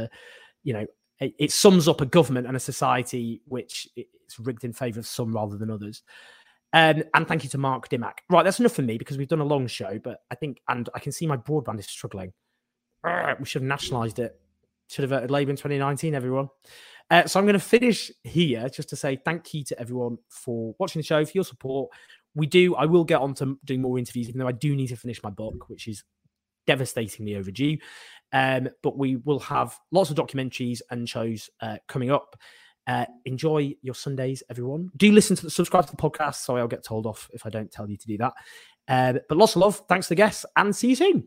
it sums up a government and a society which is rigged in favour of some rather than others. And thank you to Mark Dimmack. Right, that's enough for me because we've done a long show, but I think, and I can see my broadband is struggling. We should have nationalised it. Should have voted Labour in 2019, everyone. So I'm going to finish here just to say thank you to everyone for watching the show, for your support. I will get on to doing more interviews, even though I do need to finish my book, which is devastatingly overdue. But we will have lots of documentaries and shows coming up. Enjoy your Sundays, everyone. Do subscribe to the podcast, so I'll get told off if I don't tell you to do that. But lots of love. Thanks to the guests, and see you soon.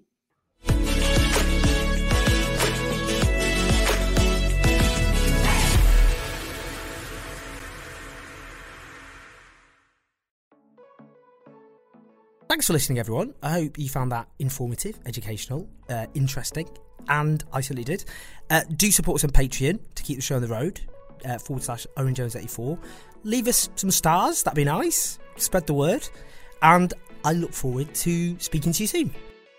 Thanks for listening, everyone. I hope you found that informative, educational, interesting, and I certainly did. Do support us on Patreon to keep the show on the road, /OwenJones84. Leave us some stars, that'd be nice. Spread the word. And I look forward to speaking to you soon.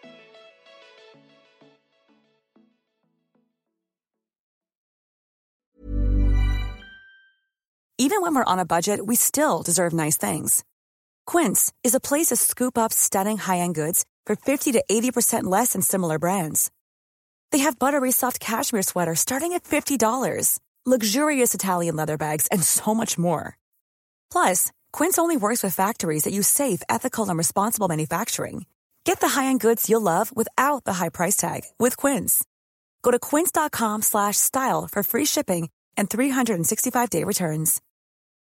Even when we're on a budget, we still deserve nice things. Quince is a place to scoop up stunning high-end goods for 50 to 80% less than similar brands. They have buttery soft cashmere sweaters starting at $50, luxurious Italian leather bags, and so much more. Plus, Quince only works with factories that use safe, ethical, and responsible manufacturing. Get the high-end goods you'll love without the high price tag with Quince. Go to quince.com/style for free shipping and 365-day returns.